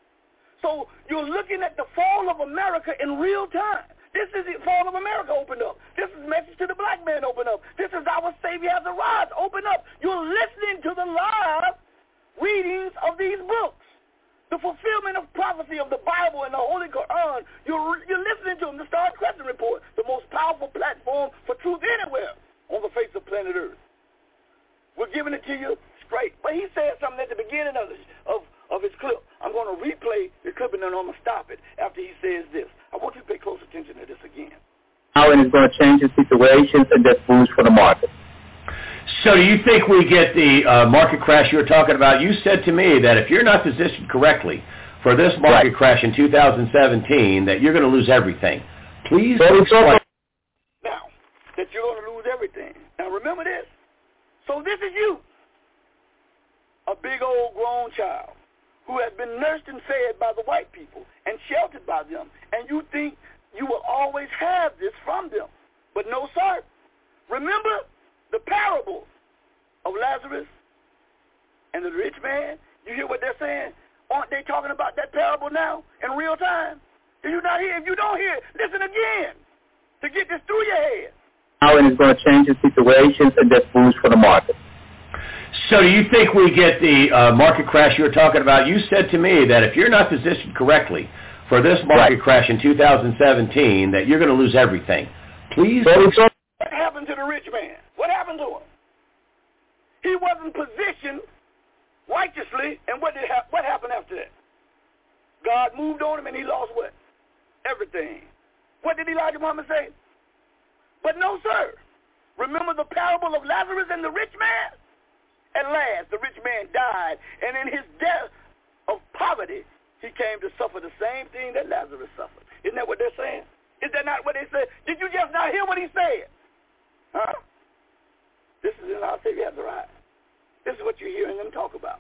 So you're looking at the fall of America in real time. This is the fall of America opened up. This is Message to the Black Man opened up. This is Our Savior Has Arrived opened up. You're listening to the live readings of these books. The fulfillment of prophecy of the Bible and the Holy Quran. You're listening to them, the Star Crescent Report, the most powerful platform for truth anywhere on the face of planet Earth. We're giving it to you straight. But he said something at the beginning of his clip. I'm going to replay the clip and then I'm going to stop it after he says this. I want you to pay close attention to this again. How it is going to change the situations and that's boost for the market. So do you think we get the market crash you were talking about? You said to me that if you're not positioned correctly for this market crash in 2017, that you're going to lose everything. Please explain. Now, that you're going to lose everything. Now, remember this. So this is you, a big old grown child who has been nursed and fed by the white people and sheltered by them, and you think you will always have this from them. But no, sir. Remember the parable of Lazarus and the rich man? You hear what they're saying? Aren't they talking about that parable now in real time? Do you not hear? If you don't hear it, listen again to get this through your head. How it is going to change the situations and that's boost for the market. So do you think we get the market crash you were talking about? You said to me that if you're not positioned correctly for this market crash in 2017, that you're going to lose everything. Please. What happened to the rich man? What happened to him? He wasn't positioned righteously, and what happened after that? God moved on him, and he lost what? Everything. What did Elijah Muhammad say? But no, sir. Remember the parable of Lazarus and the rich man? At last, the rich man died, and in his death of poverty, he came to suffer the same thing that Lazarus suffered. Isn't that what they're saying? Is that not what they said? Did you just not hear what he said? Huh? This is in Our Savior Has Arrived. This is what you're hearing them talk about.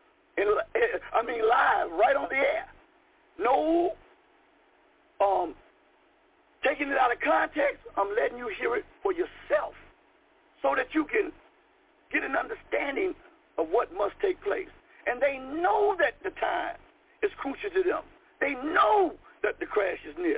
Live, right on the air. No taking it out of context. I'm letting you hear it for yourself so that you can get an understanding of what must take place. And they know that the time is crucial to them. They know that the crash is near.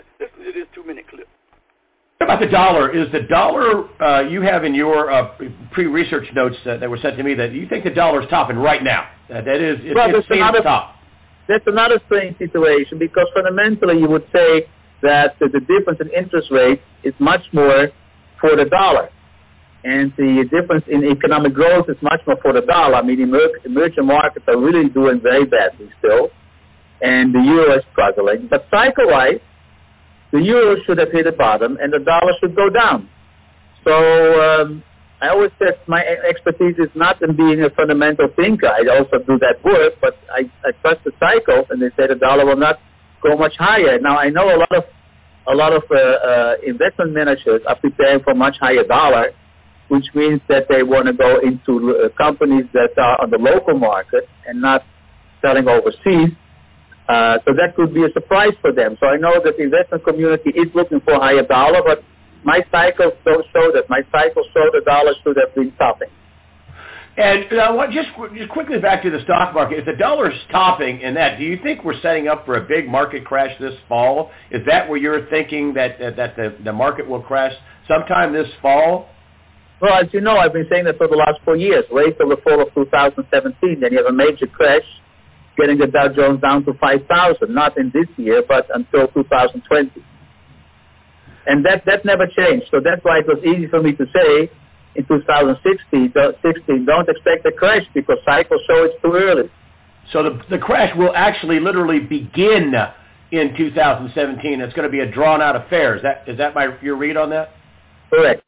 the dollar, is the dollar you have in your pre-research notes that were sent to me that you think the dollar is topping right now? That is, it's top. That's another strange situation because fundamentally you would say that the difference in interest rates is much more for the dollar. And the difference in economic growth is much more for the dollar. I mean, emerging markets are really doing very badly still, and the euro is struggling. But cycle-wise, the euro should have hit the bottom, and the dollar should go down. So I always said my expertise is not in being a fundamental thinker. I also do that work, but I trust the cycles, and they say the dollar will not go much higher. Now, I know a lot of investment managers are preparing for much higher dollar, which means that they want to go into companies that are on the local market and not selling overseas. So that could be a surprise for them. So I know that the investment community is looking for a higher dollar, but my cycles don't show that. My cycles show the dollar should have been topping. And just quickly back to the stock market, if the dollar's topping in that, do you think we're setting up for a big market crash this fall? Is that where you're thinking that the market will crash sometime this fall? Well, as you know, I've been saying that for the last 4 years. Wait till the fall of 2017, then you have a major crash, getting the Dow Jones down to 5,000, not in this year, but until 2020. And that never changed. So that's why it was easy for me to say in 2016, don't expect a crash because cycles show it's too early. So the crash will actually literally begin in 2017. It's going to be a drawn-out affair. Is that your read on that? Correct.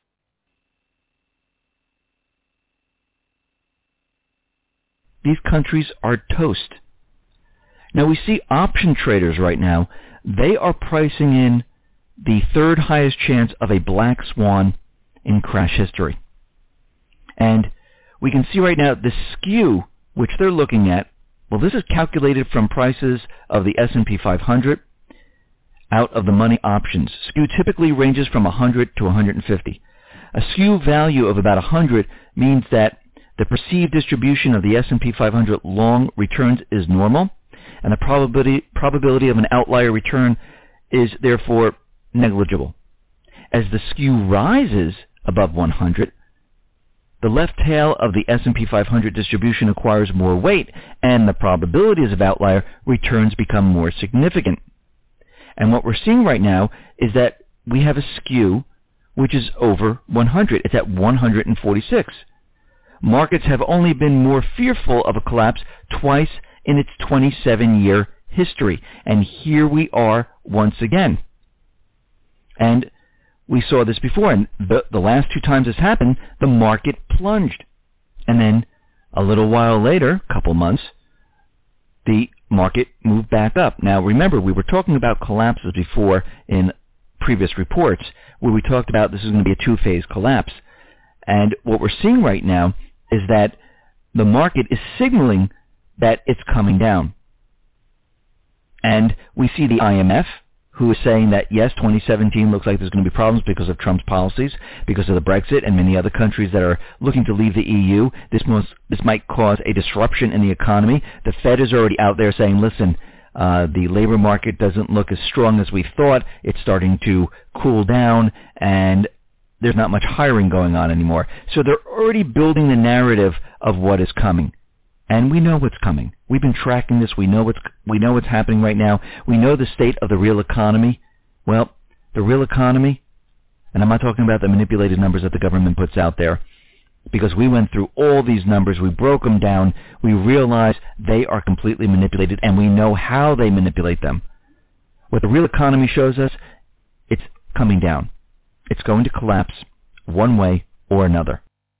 These countries are toast. Now we see option traders right now, they are pricing in the third highest chance of a black swan in crash history. And we can see right now the skew which they're looking at, well, this is calculated from prices of the S&P 500 out of the money options. Skew typically ranges from 100 to 150. A skew value of about 100 means that the perceived distribution of the S&P 500 long returns is normal, and the probability of an outlier return is therefore negligible. As the skew rises above 100, the left tail of the S&P 500 distribution acquires more weight, and the probabilities of outlier returns become more significant. And what we're seeing right now is that we have a skew which is over 100. It's at 146. Markets have only been more fearful of a collapse twice in its 27-year history. And here we are once again. And we saw this before. And the last two times this happened, the market plunged. And then a little while later, a couple months, the market moved back up. Now remember, we were talking about collapses before in previous reports where we talked about this is going to be a two-phase collapse. And what we're seeing right now is that the market is signaling that it's coming down. And we see the IMF, who is saying that, yes, 2017 looks like there's going to be problems because of Trump's policies, because of the Brexit and many other countries that are looking to leave the EU. This might cause a disruption in the economy. The Fed is already out there saying, listen, the labor market doesn't look as strong as we thought. It's starting to cool down, and there's not much hiring going on anymore. So they're already building the narrative of what is coming. And we know what's coming. We've been tracking this. We know what's happening right now. We know the state of the real economy. Well, the real economy, and I'm not talking about the manipulated numbers that the government puts out there, because we went through all these numbers. We broke them down. We realized they are completely manipulated, and we know how they manipulate them. What the real economy shows us, it's coming down. It's going to collapse one way or another.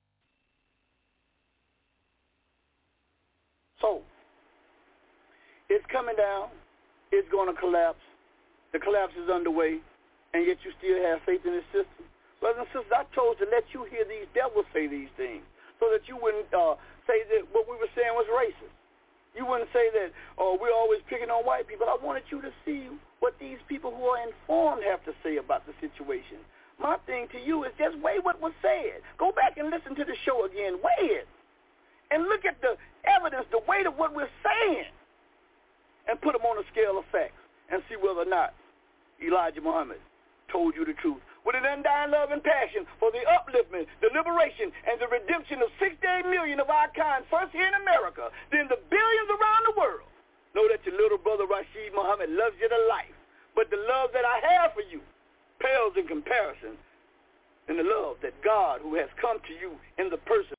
So, it's coming down. It's going to collapse. The collapse is underway, and yet you still have faith in the system. Brothers and sisters, I chose to let you hear these devils say these things so that you wouldn't say that what we were saying was racist. You wouldn't say that, we're always picking on white people. I wanted you to see what these people who are informed have to say about the situation. My thing to you is just weigh what was said. Go back and listen to the show again. Weigh it. And look at the evidence, the weight of what we're saying. And put them on a scale of facts and see whether or not Elijah Muhammad told you the truth. with an undying love and passion for the upliftment, the liberation, and the redemption of 68 million of our kind, first here in America, then the billions around the world, know that your little brother Rashid Muhammad loves you to life. But the love that I have for you pales in comparison in the love that God, who has come to you in the person